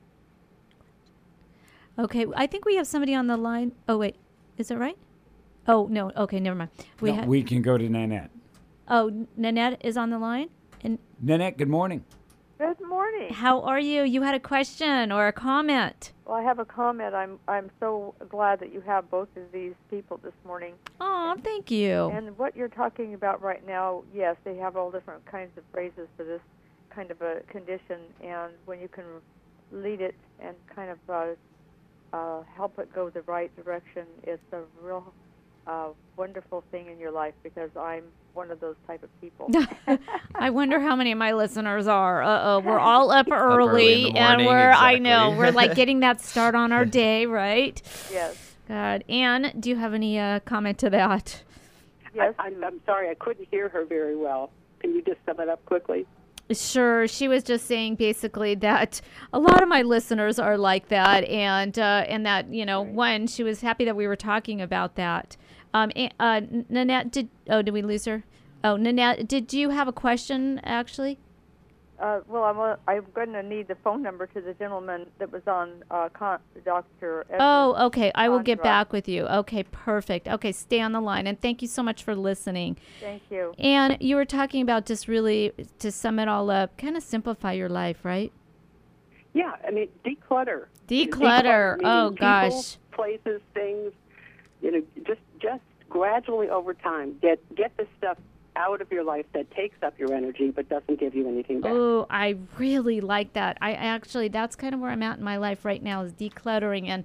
Speaker 5: Okay. I think we have somebody on the line. Oh, wait. Is that right? Oh, no. Okay. Never mind. We
Speaker 7: No,
Speaker 5: ha-
Speaker 7: we can go to Nanette.
Speaker 5: Oh, Nanette is on the line. And
Speaker 7: Nanette, good morning.
Speaker 13: Good morning.
Speaker 5: how are you? You had a question or a comment.
Speaker 13: Well, I have a comment. I'm I'm so glad that you have both of these people this morning.
Speaker 5: Oh, thank you.
Speaker 13: And what you're talking about right now, yes, they have all different kinds of phrases for this kind of a condition, and when you can lead it and kind of uh, uh, help it go the right direction, it's a real uh, wonderful thing in your life, because I'm one of those type of people.
Speaker 5: I wonder how many of my listeners are. Uh-oh, we're all up early,
Speaker 6: early in the
Speaker 5: and
Speaker 6: morning,
Speaker 5: we're, I
Speaker 6: exactly.
Speaker 5: know, we're like getting that start on our day, right?
Speaker 13: Yes.
Speaker 5: God. Anne, do you have any uh, comment to that?
Speaker 12: Yes. I, I'm, I'm sorry, I couldn't hear her very well. Can you just sum it up quickly?
Speaker 5: Sure. She was just saying basically that a lot of my listeners are like that, and uh, and that, you know,
Speaker 12: Right.
Speaker 5: one, she was happy that we were talking about that. Um, a- uh, Nanette, did oh, did we lose her? Oh, Nanette, did you have a question actually?
Speaker 13: Uh, well, I'm, uh, I'm going to need the phone number to the gentleman that was on uh, con- Doctor Edward
Speaker 5: Oh, okay. I will get
Speaker 13: Condra.
Speaker 5: back with you. Okay, perfect. Okay, stay on the line, and thank you so much for listening.
Speaker 13: Thank you.
Speaker 5: And you were talking about just really, to sum it all up, kind of simplify your life, right?
Speaker 12: Yeah, I mean, declutter.
Speaker 5: Declutter.
Speaker 12: meaning
Speaker 5: Oh,
Speaker 12: people,
Speaker 5: gosh.
Speaker 12: places, things. You know, just just gradually over time, get get the stuff out of your life that takes up your energy but doesn't give you anything back.
Speaker 5: Oh, I really like that. I actually, that's kind of where I'm at in my life right now, is decluttering. And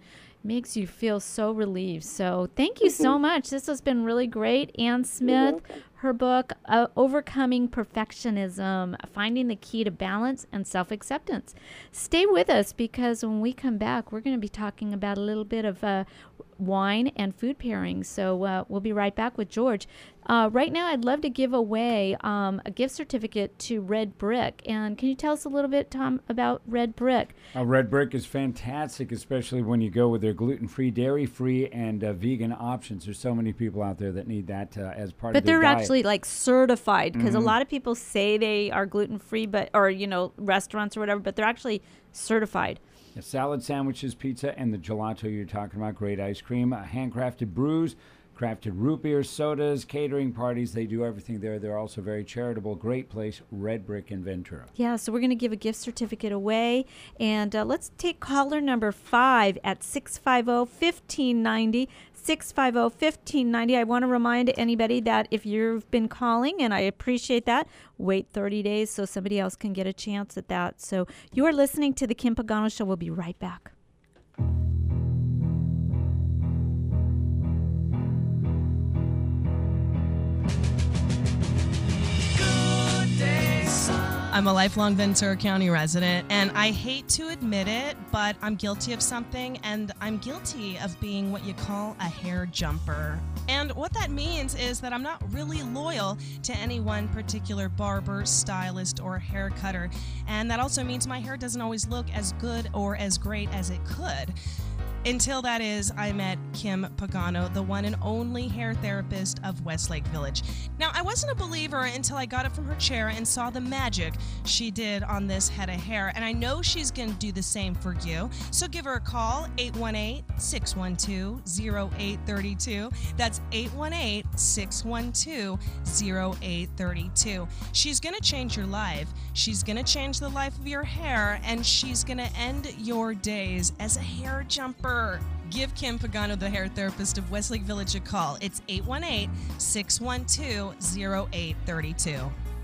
Speaker 5: makes you feel so relieved. So thank you so much. This has been really great. Ann Smith, her book, uh, Overcoming Perfectionism, Finding the Key to Balance and Self-Acceptance. Stay with us, because when we come back, we're going to be talking about a little bit of uh, wine and food pairings. So uh, we'll be right back with George. Uh, right now, I'd love to give away um, a gift certificate to Red Brick. And can you tell us a little bit, Tom, about Red Brick?
Speaker 7: Uh, Red Brick is fantastic, especially when you go with their gluten-free, dairy-free, and uh, vegan options. There's so many people out there that need that uh, as part
Speaker 5: but
Speaker 7: of their
Speaker 5: they're
Speaker 7: diet.
Speaker 5: actually like certified, because
Speaker 7: Mhm.
Speaker 5: a lot of people say they are gluten-free, but or, you know, restaurants or whatever, but they're actually certified.
Speaker 7: The salad sandwiches, pizza, and the gelato you're talking about, great ice cream, uh, handcrafted brews, crafted root beer, sodas, catering parties. They do everything there. They're also very charitable. Great place, Red Brick in Ventura.
Speaker 5: Yeah, so we're going to give a gift certificate away. And uh, let's take caller number five at six five zero, one five nine zero. six five zero, one five nine zero. I want to remind anybody that if you've been calling, and I appreciate that, wait thirty days so somebody else can get a chance at that. So you are listening to The Kim Pagano Show. We'll be right back.
Speaker 8: I'm a lifelong Ventura County resident, and I hate to admit it, but I'm guilty of something, and I'm guilty of being what you call a hair jumper. And what that means is that I'm not really loyal to any one particular barber, stylist, or hair cutter. And that also means my hair doesn't always look as good or as great as it could. Until that is, I met Kim Pagano, the one and only hair therapist of Westlake Village. Now, I wasn't a believer until I got up from her chair and saw the magic she did on this head of hair, and I know she's going to do the same for you. So give her a call, eight one eight, six one two, zero eight three two. That's eight one eight, six one two, zero eight three two. She's going to change your life. She's going to change the life of your hair, and she's going to end your days as a hair jumper. Give Kim Pagano, the hair therapist of Westlake Village, a call. It's eight one eight, six one two, zero eight three two.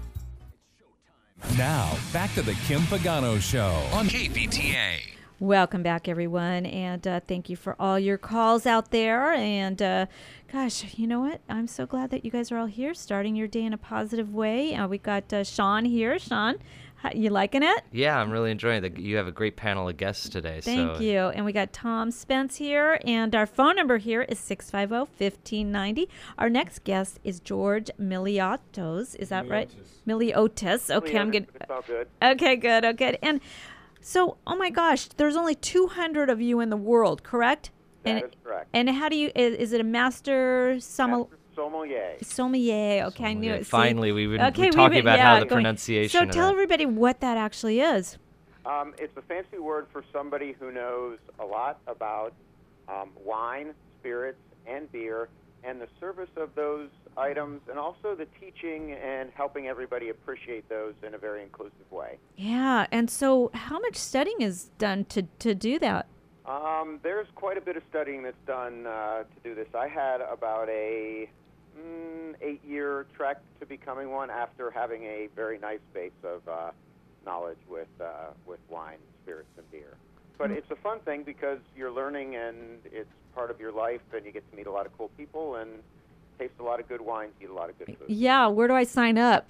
Speaker 11: Now, back to the Kim Pagano Show on K V T A.
Speaker 5: Welcome back, everyone, and uh, thank you for all your calls out there. And uh, gosh, you know what? I'm so glad that you guys are all here, starting your day in a positive way. Uh, we got uh, Sean here. Sean, how, you liking it?
Speaker 6: Yeah, I'm really enjoying it. You have a great panel of guests today.
Speaker 5: Thank
Speaker 6: so.
Speaker 5: you. And we got Tom Spence here, and our phone number here is six five zero, one five nine zero. Our next guest is George Miliotos. Is that right? Miliotis. Okay, I'm good.
Speaker 14: It's all good.
Speaker 5: Okay, good. Okay, and so, oh my gosh, there's only two hundred of you in the world, correct?
Speaker 14: That
Speaker 5: and,
Speaker 14: is correct.
Speaker 5: And how do you, is, is it a master sommelier?
Speaker 14: Sommelier.
Speaker 5: Sommelier. Okay, I knew it. See?
Speaker 6: Finally, we would
Speaker 5: okay,
Speaker 6: we're talking
Speaker 5: been,
Speaker 6: about
Speaker 5: yeah,
Speaker 6: how the
Speaker 5: going.
Speaker 6: pronunciation
Speaker 5: So
Speaker 6: of
Speaker 5: tell
Speaker 6: that.
Speaker 5: everybody what that actually is.
Speaker 14: Um, it's a fancy word for somebody who knows a lot about um, wine, spirits, and beer, and the service of those items, and also the teaching and helping everybody appreciate those in a very inclusive way.
Speaker 5: Yeah, and so how much studying is done to, to do that?
Speaker 14: Um, there's quite a bit of studying that's done uh, to do this. I had about a mm, eight-year trek to becoming one after having a very nice base of uh, knowledge with uh, with wine, spirits, and beer. But
Speaker 5: Mm.
Speaker 14: it's a fun thing because you're learning and it's part of your life, and you get to meet a lot of cool people and taste a lot of good wines, eat a lot of good food.
Speaker 5: Yeah, where do I sign up?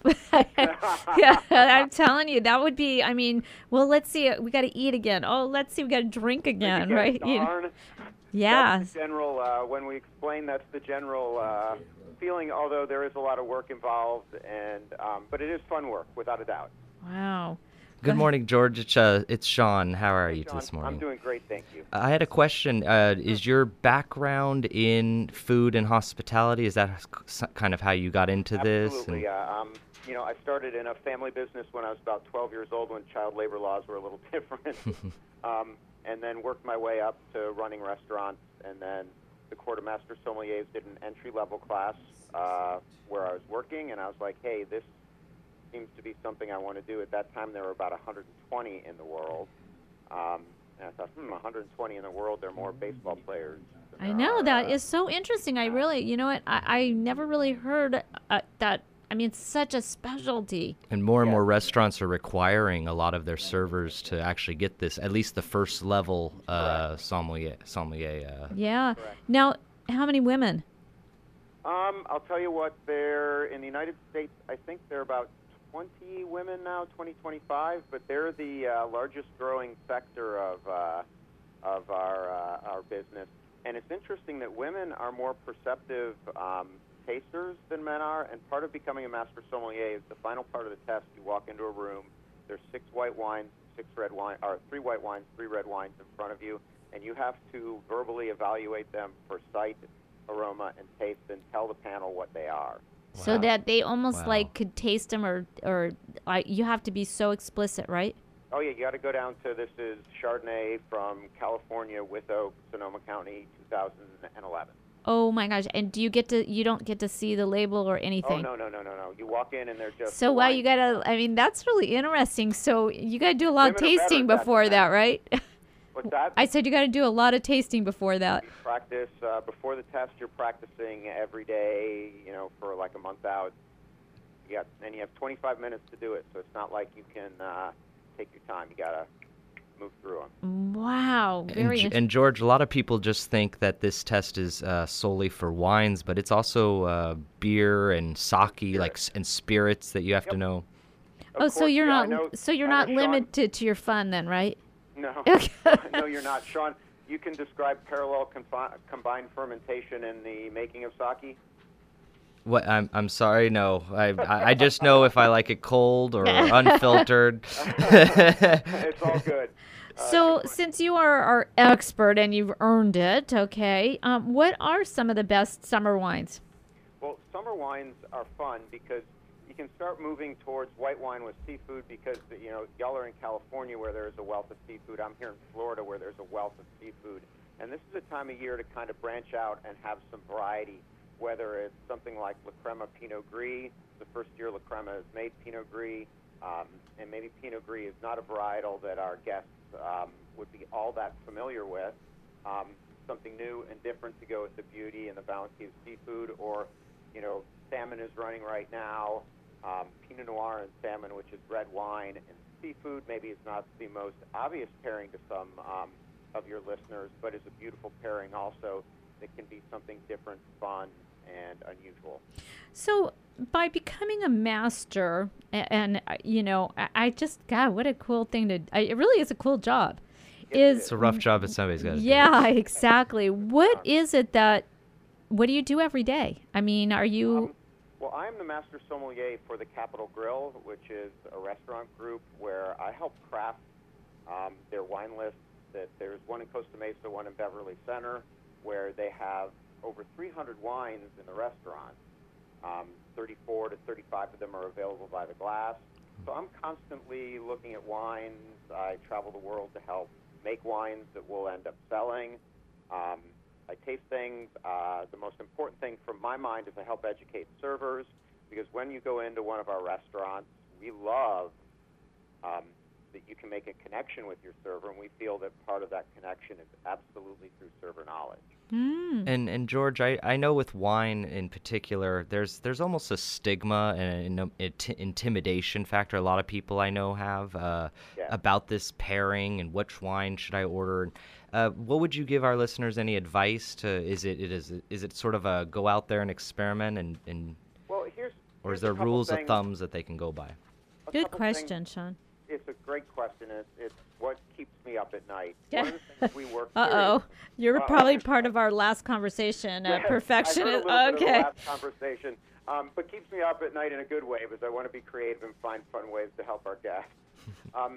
Speaker 5: Yeah, I'm telling you, that would be, I mean, well, let's see, we got to eat again. Oh, let's see, we got to drink again,
Speaker 14: Yeah,
Speaker 5: right? You know.
Speaker 14: darn.
Speaker 5: Yeah.
Speaker 14: That's the general, uh, when we explain, that's the general uh, feeling, although there is a lot of work involved, and um, but it is fun work, without a doubt.
Speaker 5: Wow.
Speaker 6: Good morning, George. It's, uh, it's Sean. How are you
Speaker 14: John,
Speaker 6: this morning?
Speaker 14: I'm doing great, thank you.
Speaker 6: I had a question. Uh, is your background in food and hospitality? Is that s- kind of how you got into this?
Speaker 14: Absolutely. Uh, um, you know, I started in a family business when I was about twelve years old, when child labor laws were a little different, um, and then worked my way up to running restaurants, and then the quartermaster sommeliers did an entry-level class uh, where I was working, and I was like, hey, this seems to be something I want to do. At that time, there were about one hundred twenty in the world. Um, and I thought, hmm, one hundred twenty in the world, there are more baseball players.
Speaker 5: I know, that is so interesting. I really, you know what, I, I never really heard uh, that I mean, it's such a specialty.
Speaker 6: And more and more restaurants are requiring a lot of their servers to actually get this, at least the first level uh, sommelier. sommelier uh,
Speaker 5: Yeah. Now, how many women?
Speaker 14: Um, I'll tell you what, they're in the United States, I think they're about twenty women now, twenty, twenty-five, but they're the uh, largest growing sector of uh, of our uh, our business. And it's interesting that women are more perceptive um, tasters than men are, and part of becoming a master sommelier is the final part of the test. You walk into a room, there's six white wines, six red wine, or three white wines, three red wines in front of you, and you have to verbally evaluate them for sight, aroma, and taste, and tell the panel what they are.
Speaker 5: So that they almost
Speaker 6: Wow.
Speaker 5: like could taste them, or or uh, you have to be so explicit, right?
Speaker 14: Oh, yeah, you got to go down to, this is Chardonnay from California, With Oak, Sonoma County, two thousand eleven.
Speaker 5: Oh my gosh! And do you get to? You don't get to see the label or
Speaker 14: Oh,
Speaker 5: anything.
Speaker 14: no, no, no, no, no. You walk in and they're just...
Speaker 5: So wow, you gotta. I mean, that's really interesting. So you gotta do a lot of
Speaker 14: Women are better
Speaker 5: tasting
Speaker 14: at that
Speaker 5: before
Speaker 14: than
Speaker 5: that, right?
Speaker 14: What's that?
Speaker 5: I said you gotta do a lot of tasting before that.
Speaker 14: Practice, uh, before the test, you're practicing every day, you know, for like a month out. You got, and you have twenty-five minutes to do it, so it's not like you can uh, take your time. You got to move through them.
Speaker 5: Wow,
Speaker 6: And,
Speaker 5: very.
Speaker 6: G-
Speaker 5: int-
Speaker 6: and George, a lot of people just think that this test is uh, solely for wines, but it's also uh, beer and sake, like s- and spirits that you have to know.
Speaker 5: oh, so you're
Speaker 14: yeah, I
Speaker 5: not.
Speaker 14: know-
Speaker 5: so you're
Speaker 14: I know
Speaker 5: not
Speaker 14: Sean-
Speaker 5: limited to your fun then, right?
Speaker 14: No, no, you're not. Sean, you can describe parallel confi- combined fermentation in the making of sake?
Speaker 6: What? I'm I'm sorry, no. I I I just know if I like it cold or unfiltered.
Speaker 14: It's all good.
Speaker 5: So, since you are our expert and you've earned it, okay, um, what are some of the best summer wines?
Speaker 14: Well, summer wines are fun because you can start moving towards white wine with seafood because, you know, y'all are in California where there's a wealth of seafood. I'm here in Florida where there's a wealth of seafood. And this is a time of year to kind of branch out and have some variety, whether it's something like La Crema Pinot Gris. The first year La Crema has made Pinot Gris, um, and maybe Pinot Gris is not a varietal that our guests um, would be all that familiar with. Um, something new and different to go with the beauty and the bounty of seafood, or, you know, salmon is running right now. Um, Pinot Noir and salmon, which is red wine, and seafood maybe is not the most obvious pairing to some um, of your listeners, but is a beautiful pairing also that can be something different, fun, and unusual.
Speaker 5: So, by becoming a master, a- and, uh, you know, I, I just, God, what a cool thing to, I, it really is a cool job. Is
Speaker 6: It's a rough job, but somebody's got to
Speaker 5: Yeah, exactly. What is it that, what do you do every day? I mean, are you,
Speaker 14: Um, well, I am the master sommelier for the Capitol Grill, which is a restaurant group where I help craft um, their wine lists. That there's one in Costa Mesa, one in Beverly Center, where they have over three hundred wines in the restaurant. Um, thirty-four to thirty-five of them are available by the glass. So I'm constantly looking at wines. I travel the world to help make wines that we'll end up selling. Um, I taste things. Uh, the most important thing from my mind is I help educate servers, because when you go into one of our restaurants, we love um, that you can make a connection with your server, and we feel that part of that connection is absolutely through server knowledge.
Speaker 5: Mm.
Speaker 6: And and George, I, I know with wine in particular, there's there's almost a stigma and an int- intimidation factor a lot of people I know have uh,
Speaker 14: Yeah.
Speaker 6: about this pairing and which wine should I order. Uh, what would you give our listeners any advice to? Is it, it is is it sort of a go out there and experiment and, and
Speaker 14: Well, here's
Speaker 6: or
Speaker 14: here's
Speaker 6: is there
Speaker 14: a couple
Speaker 6: rules of
Speaker 14: things-
Speaker 6: thumbs that they can go by?
Speaker 14: a
Speaker 5: good
Speaker 14: couple
Speaker 5: question,
Speaker 14: things-
Speaker 5: Sean.
Speaker 14: It's a great question. It's, it's what keeps me up at night. One of the things we work
Speaker 5: Uh oh, you're
Speaker 14: Uh,
Speaker 5: probably part of our last conversation. Uh,
Speaker 14: Yes,
Speaker 5: perfection
Speaker 14: I heard
Speaker 5: is
Speaker 14: a little bit
Speaker 5: okay.
Speaker 14: of the last conversation, um, but keeps me up at night in a good way because I want to be creative and find fun ways to help our guests. um,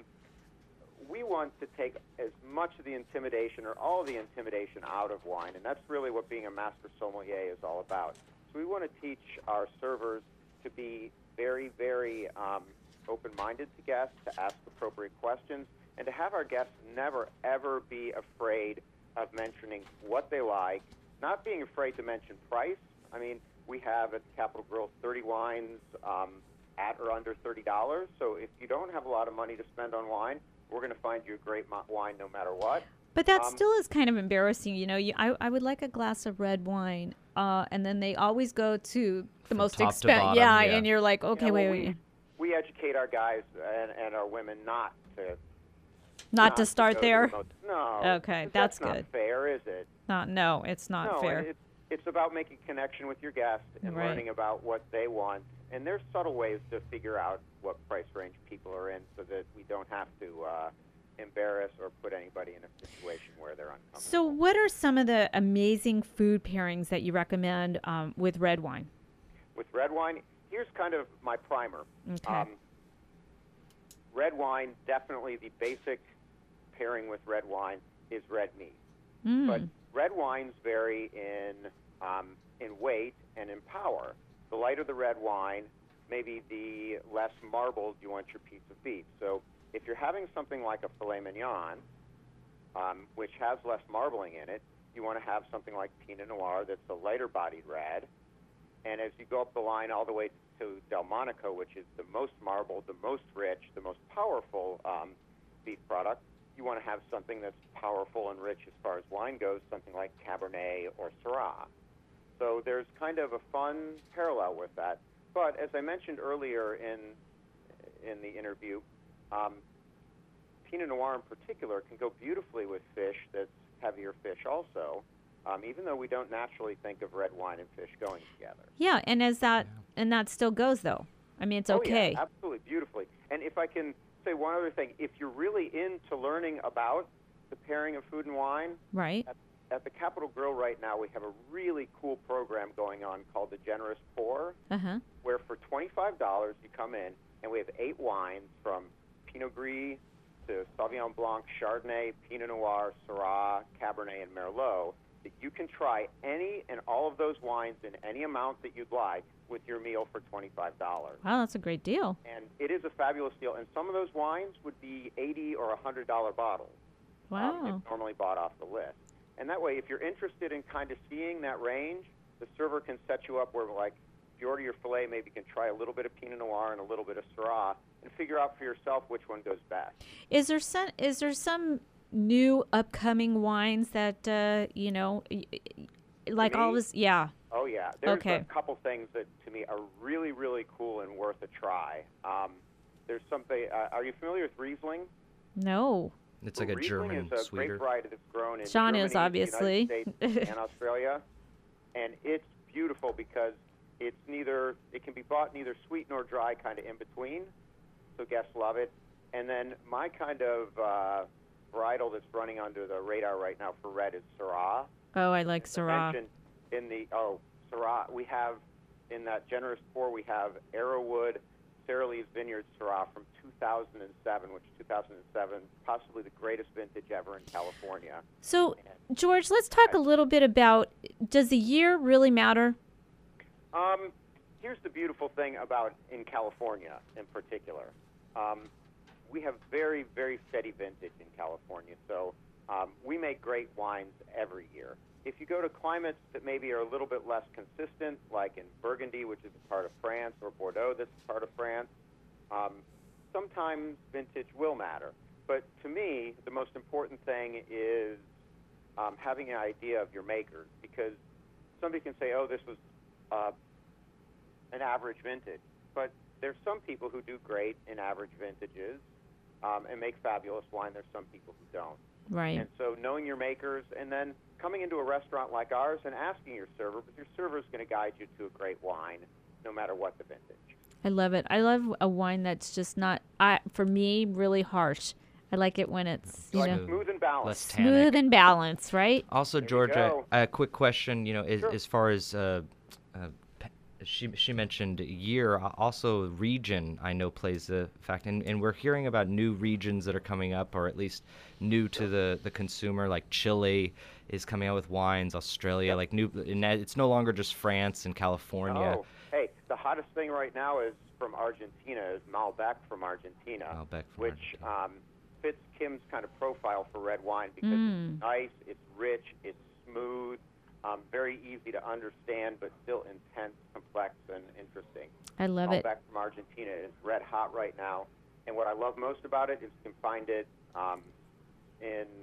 Speaker 14: we want to take as much of the intimidation or all of the intimidation out of wine, and that's really what being a master sommelier is all about. So we want to teach our servers to be very, very um, open-minded to guests, to ask appropriate questions, and to have our guests never, ever be afraid of mentioning what they like, not being afraid to mention price. I mean, we have at Capitol Grill thirty wines um, at or under thirty dollars, so if you don't have a lot of money to spend on wine, we're going to find you a great mo- wine no matter what.
Speaker 5: But that
Speaker 14: Um,
Speaker 5: still is kind of embarrassing. You know, you, I, I would like a glass of red wine, uh, and then they always go to the most
Speaker 6: top to
Speaker 5: expensive.
Speaker 6: bottom,
Speaker 5: Yeah,
Speaker 6: yeah.
Speaker 5: and you're like, okay,
Speaker 14: Yeah, well,
Speaker 5: wait,
Speaker 14: we,
Speaker 5: wait.
Speaker 14: We educate our guys and, and our women not to
Speaker 5: Not to start
Speaker 14: go to
Speaker 5: there?
Speaker 14: the most- no.
Speaker 5: Okay,
Speaker 14: 'cause
Speaker 5: that's
Speaker 14: not
Speaker 5: good.
Speaker 14: fair, is it?
Speaker 5: Not, no, it's not
Speaker 14: no,
Speaker 5: fair.
Speaker 14: and It's, it's about making connection with your guest and
Speaker 5: Right.
Speaker 14: learning about what they want. And there's subtle ways to figure out what price range people are in so that we don't have to uh, embarrass or put anybody in a situation where they're uncomfortable.
Speaker 5: So, what are some of the amazing food pairings that you recommend um, with red wine?
Speaker 14: With red wine, here's kind of my primer.
Speaker 5: Okay.
Speaker 14: Um, red wine, definitely the basic pairing with red wine is red meat.
Speaker 5: Mm.
Speaker 14: But red wines vary in um, in weight and in power. The lighter the red wine, maybe the less marbled you want your piece of beef. So if you're having something like a filet mignon, um, which has less marbling in it, you want to have something like Pinot Noir that's a lighter-bodied red. And as you go up the line all the way to Delmonico, which is the most marbled, the most rich, the most powerful um, beef product, you want to have something that's powerful and rich as far as wine goes, something like Cabernet or Syrah. So there's kind of a fun parallel with that. But as I mentioned earlier in in the interview, um, Pinot Noir in particular can go beautifully with fish that's heavier fish also, um, even though we don't naturally think of red wine and fish going together.
Speaker 5: Yeah, and as that and that still goes though. I mean, it's
Speaker 14: Oh,
Speaker 5: okay.
Speaker 14: yeah, absolutely, beautifully. And if I can say one other thing, if you're really into learning about the pairing of food and wine,
Speaker 5: Right.
Speaker 14: at, at the Capitol Grill right now we have a really cool program going on called the Generous Pour,
Speaker 5: Uh huh.
Speaker 14: where for twenty-five dollars you come in and we have eight wines from Pinot Gris to Sauvignon Blanc, Chardonnay, Pinot Noir, Syrah, Cabernet, and Merlot, that you can try any and all of those wines in any amount that you'd like with your meal for twenty-five dollars.
Speaker 5: Wow, that's a great deal.
Speaker 14: And it is a fabulous deal. And some of those wines would be eighty dollars or one hundred dollars bottles.
Speaker 5: Wow.
Speaker 14: Um, if normally bought off the list. And that way, if you're interested in kind of seeing that range, the server can set you up where, like, if you order your filet, maybe you can try a little bit of Pinot Noir and a little bit of Syrah and figure out for yourself which one goes best.
Speaker 5: Is there some is there some new upcoming wines that uh, you know, y- y- like all
Speaker 14: me?
Speaker 5: this? Yeah.
Speaker 14: Oh, yeah. There's
Speaker 5: Okay.
Speaker 14: a couple things that, to me, are really, really cool and worth a try. Um, there's something, uh, are you familiar with Riesling?
Speaker 5: No.
Speaker 6: It's like a
Speaker 14: Riesling
Speaker 6: German
Speaker 14: is a
Speaker 6: sweeter.
Speaker 14: grape variety that's grown in
Speaker 5: Sean
Speaker 14: Germany,
Speaker 5: is, obviously.
Speaker 14: the United States, and Australia. And it's beautiful because it's neither, it can be bought neither sweet nor dry, kind of in between. So guests love it. And then my kind of uh, varietal that's running under the radar right now for red is Syrah.
Speaker 5: Oh, I like
Speaker 14: As I
Speaker 5: Syrah.
Speaker 14: mentioned in the, oh, Syrah, we have, in that Generous Pour, we have Arrowwood Sara Lee's Vineyard Syrah from two thousand seven, which two thousand seven, possibly the greatest vintage ever in California.
Speaker 5: So, George, let's talk a little bit about, does the year really matter?
Speaker 14: Um, here's the beautiful thing about in California in particular. Um, we have very, very steady vintage in California, so um, we make great wines every year. If you go to climates that maybe are a little bit less consistent, like in Burgundy, which is a part of France, or Bordeaux, that's a part of France, um, sometimes vintage will matter. But to me, the most important thing is um, having an idea of your makers, because somebody can say, oh, this was uh, an average vintage. But there's some people who do great in average vintages um, and make fabulous wine. There's some people who don't.
Speaker 5: Right.
Speaker 14: And so knowing your makers and then coming into a restaurant like ours and asking your server, but your server is going to guide you to a great wine no matter what the vintage.
Speaker 5: I love it. I love a wine that's just not, I, for me, really harsh. I like it when it's, you
Speaker 14: Like
Speaker 5: know,
Speaker 14: smooth and balanced.
Speaker 6: Less tannic.
Speaker 5: smooth and balanced, right?
Speaker 6: Also,
Speaker 14: There you
Speaker 6: Georgia,
Speaker 14: go.
Speaker 6: a quick question. You know, as,
Speaker 14: Sure.
Speaker 6: as far as uh, uh, pe- she she mentioned year, a- also region. I know plays a fact, and, and we're hearing about new regions that are coming up, or at least new to the, the consumer. Like Chile is coming out with wines. Australia, like new. And that- it's no longer just France and California.
Speaker 14: Oh, hey, the hottest thing right now is from Argentina, is Malbec from Argentina,
Speaker 6: Malbec from
Speaker 14: which um, fits Kim's kind of profile for red wine because
Speaker 5: Mm.
Speaker 14: it's nice, it's rich, it's smooth, um, very easy to understand, but still intense, complex, and interesting.
Speaker 5: I love
Speaker 14: Malbec
Speaker 5: it.
Speaker 14: from Argentina is red hot right now, and what I love most about it is you can find it um, in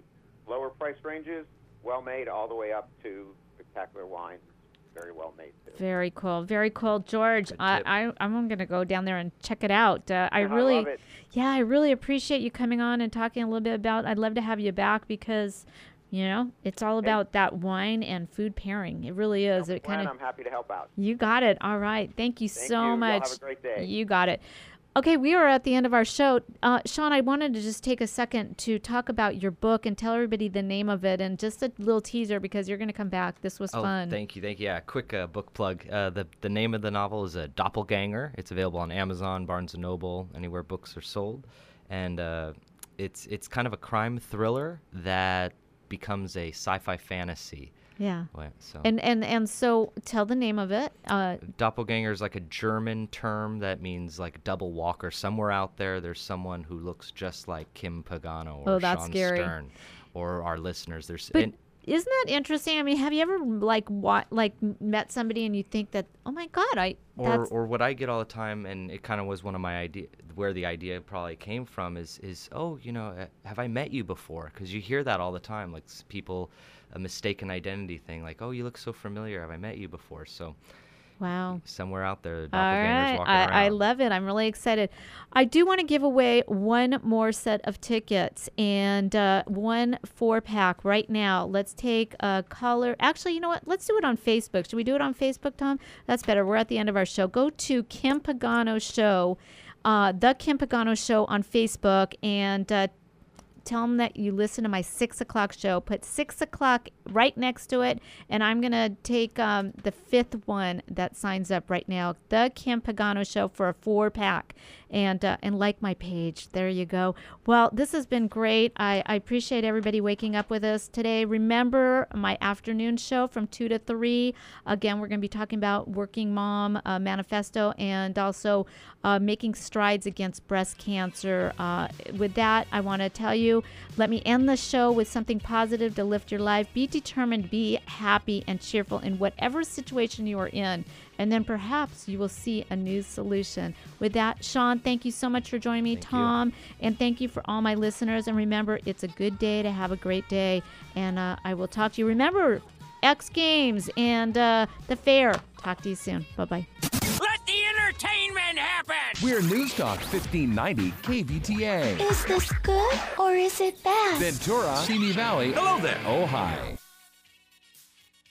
Speaker 14: lower price ranges, well made, all the way up to spectacular wines. Very well made too.
Speaker 5: Very cool. Very cool, George. I, I I'm gonna go down there and check it out. Uh, I
Speaker 14: Yeah, I
Speaker 5: really,
Speaker 14: love it.
Speaker 5: yeah, I really appreciate you coming on and talking a little bit about. I'd love to have you back because, you know, it's all about that wine and food pairing. It really is. It kind
Speaker 14: And
Speaker 5: of.
Speaker 14: I'm happy to help out.
Speaker 5: You got it. All right. Thank you
Speaker 14: Thank
Speaker 5: so
Speaker 14: you. Y'all
Speaker 5: much.
Speaker 14: have a great day.
Speaker 5: You got it. Okay, we are at the end of our show. Uh, Sean, I wanted to just take a second to talk about your book and tell everybody the name of it and just a little teaser because you're going to come back. This was
Speaker 6: Oh,
Speaker 5: fun.
Speaker 6: thank you, thank you. Yeah, quick uh, book plug. Uh, the the name of the novel is a Doppelganger. It's available on Amazon, Barnes and Noble, anywhere books are sold, and uh, it's it's kind of a crime thriller that becomes a sci-fi fantasy.
Speaker 5: Yeah.
Speaker 6: Well, so
Speaker 5: And and and so tell the name of it. Uh,
Speaker 6: Doppelganger is like a German term that means like double walker. Somewhere out there, there's someone who looks just like Kim Pagano or
Speaker 5: Oh, that's
Speaker 6: Sean
Speaker 5: scary.
Speaker 6: Stern, or our listeners. There's
Speaker 5: but
Speaker 6: and,
Speaker 5: isn't that interesting? I mean, have you ever like wa- like met somebody and you think that, oh my God, I
Speaker 6: or
Speaker 5: that's
Speaker 6: or what I get all the time, and it kind of was one of my idea where the idea probably came from is is oh, you know, uh, have I met you before? Because you hear that all the time, like s- people a mistaken identity thing, like, oh, you look so familiar, have I met you before? So
Speaker 5: wow.
Speaker 6: somewhere out there,
Speaker 5: All
Speaker 6: doppelgangers
Speaker 5: right,
Speaker 6: walking
Speaker 5: I,
Speaker 6: around.
Speaker 5: I love it. I'm really excited. I do want to give away one more set of tickets and uh, one four pack right now. Let's take a caller. Actually, you know what? Let's do it on Facebook. Should we do it on Facebook, Tom? That's better. We're at the end of our show. Go to Kim Pagano Show, uh, the Kim Pagano Show on Facebook, and uh, tell them that you listen to my six o'clock show. Put six o'clock right next to it, and I'm going to take um, the fifth one that signs up right now, the Kim Pagano Show, for a four pack. And uh, and like my page. There you go. Well, this has been great. I, I appreciate everybody waking up with us today. Remember my afternoon show from two to three. Again, we're going to be talking about Working Mom uh, Manifesto and also uh, making strides against breast cancer. Uh, with that, I want to tell you, let me end the show with something positive to lift your life. Be determined, be happy and cheerful in whatever situation you are in. And then perhaps you will see a new solution. With that, Sean, thank you so much for joining me.
Speaker 6: Thank
Speaker 5: Tom,
Speaker 6: you.
Speaker 5: and thank you for all my listeners. And remember, it's a good day to have a great day. And uh, I will talk to you. Remember, X Games and uh, the fair. Talk to you soon. Bye-bye.
Speaker 11: Let the entertainment happen! We're News Talk fifteen ninety K V T A.
Speaker 3: Is this good or is it bad?
Speaker 11: Ventura, Simi Valley. Hello there. Ojai.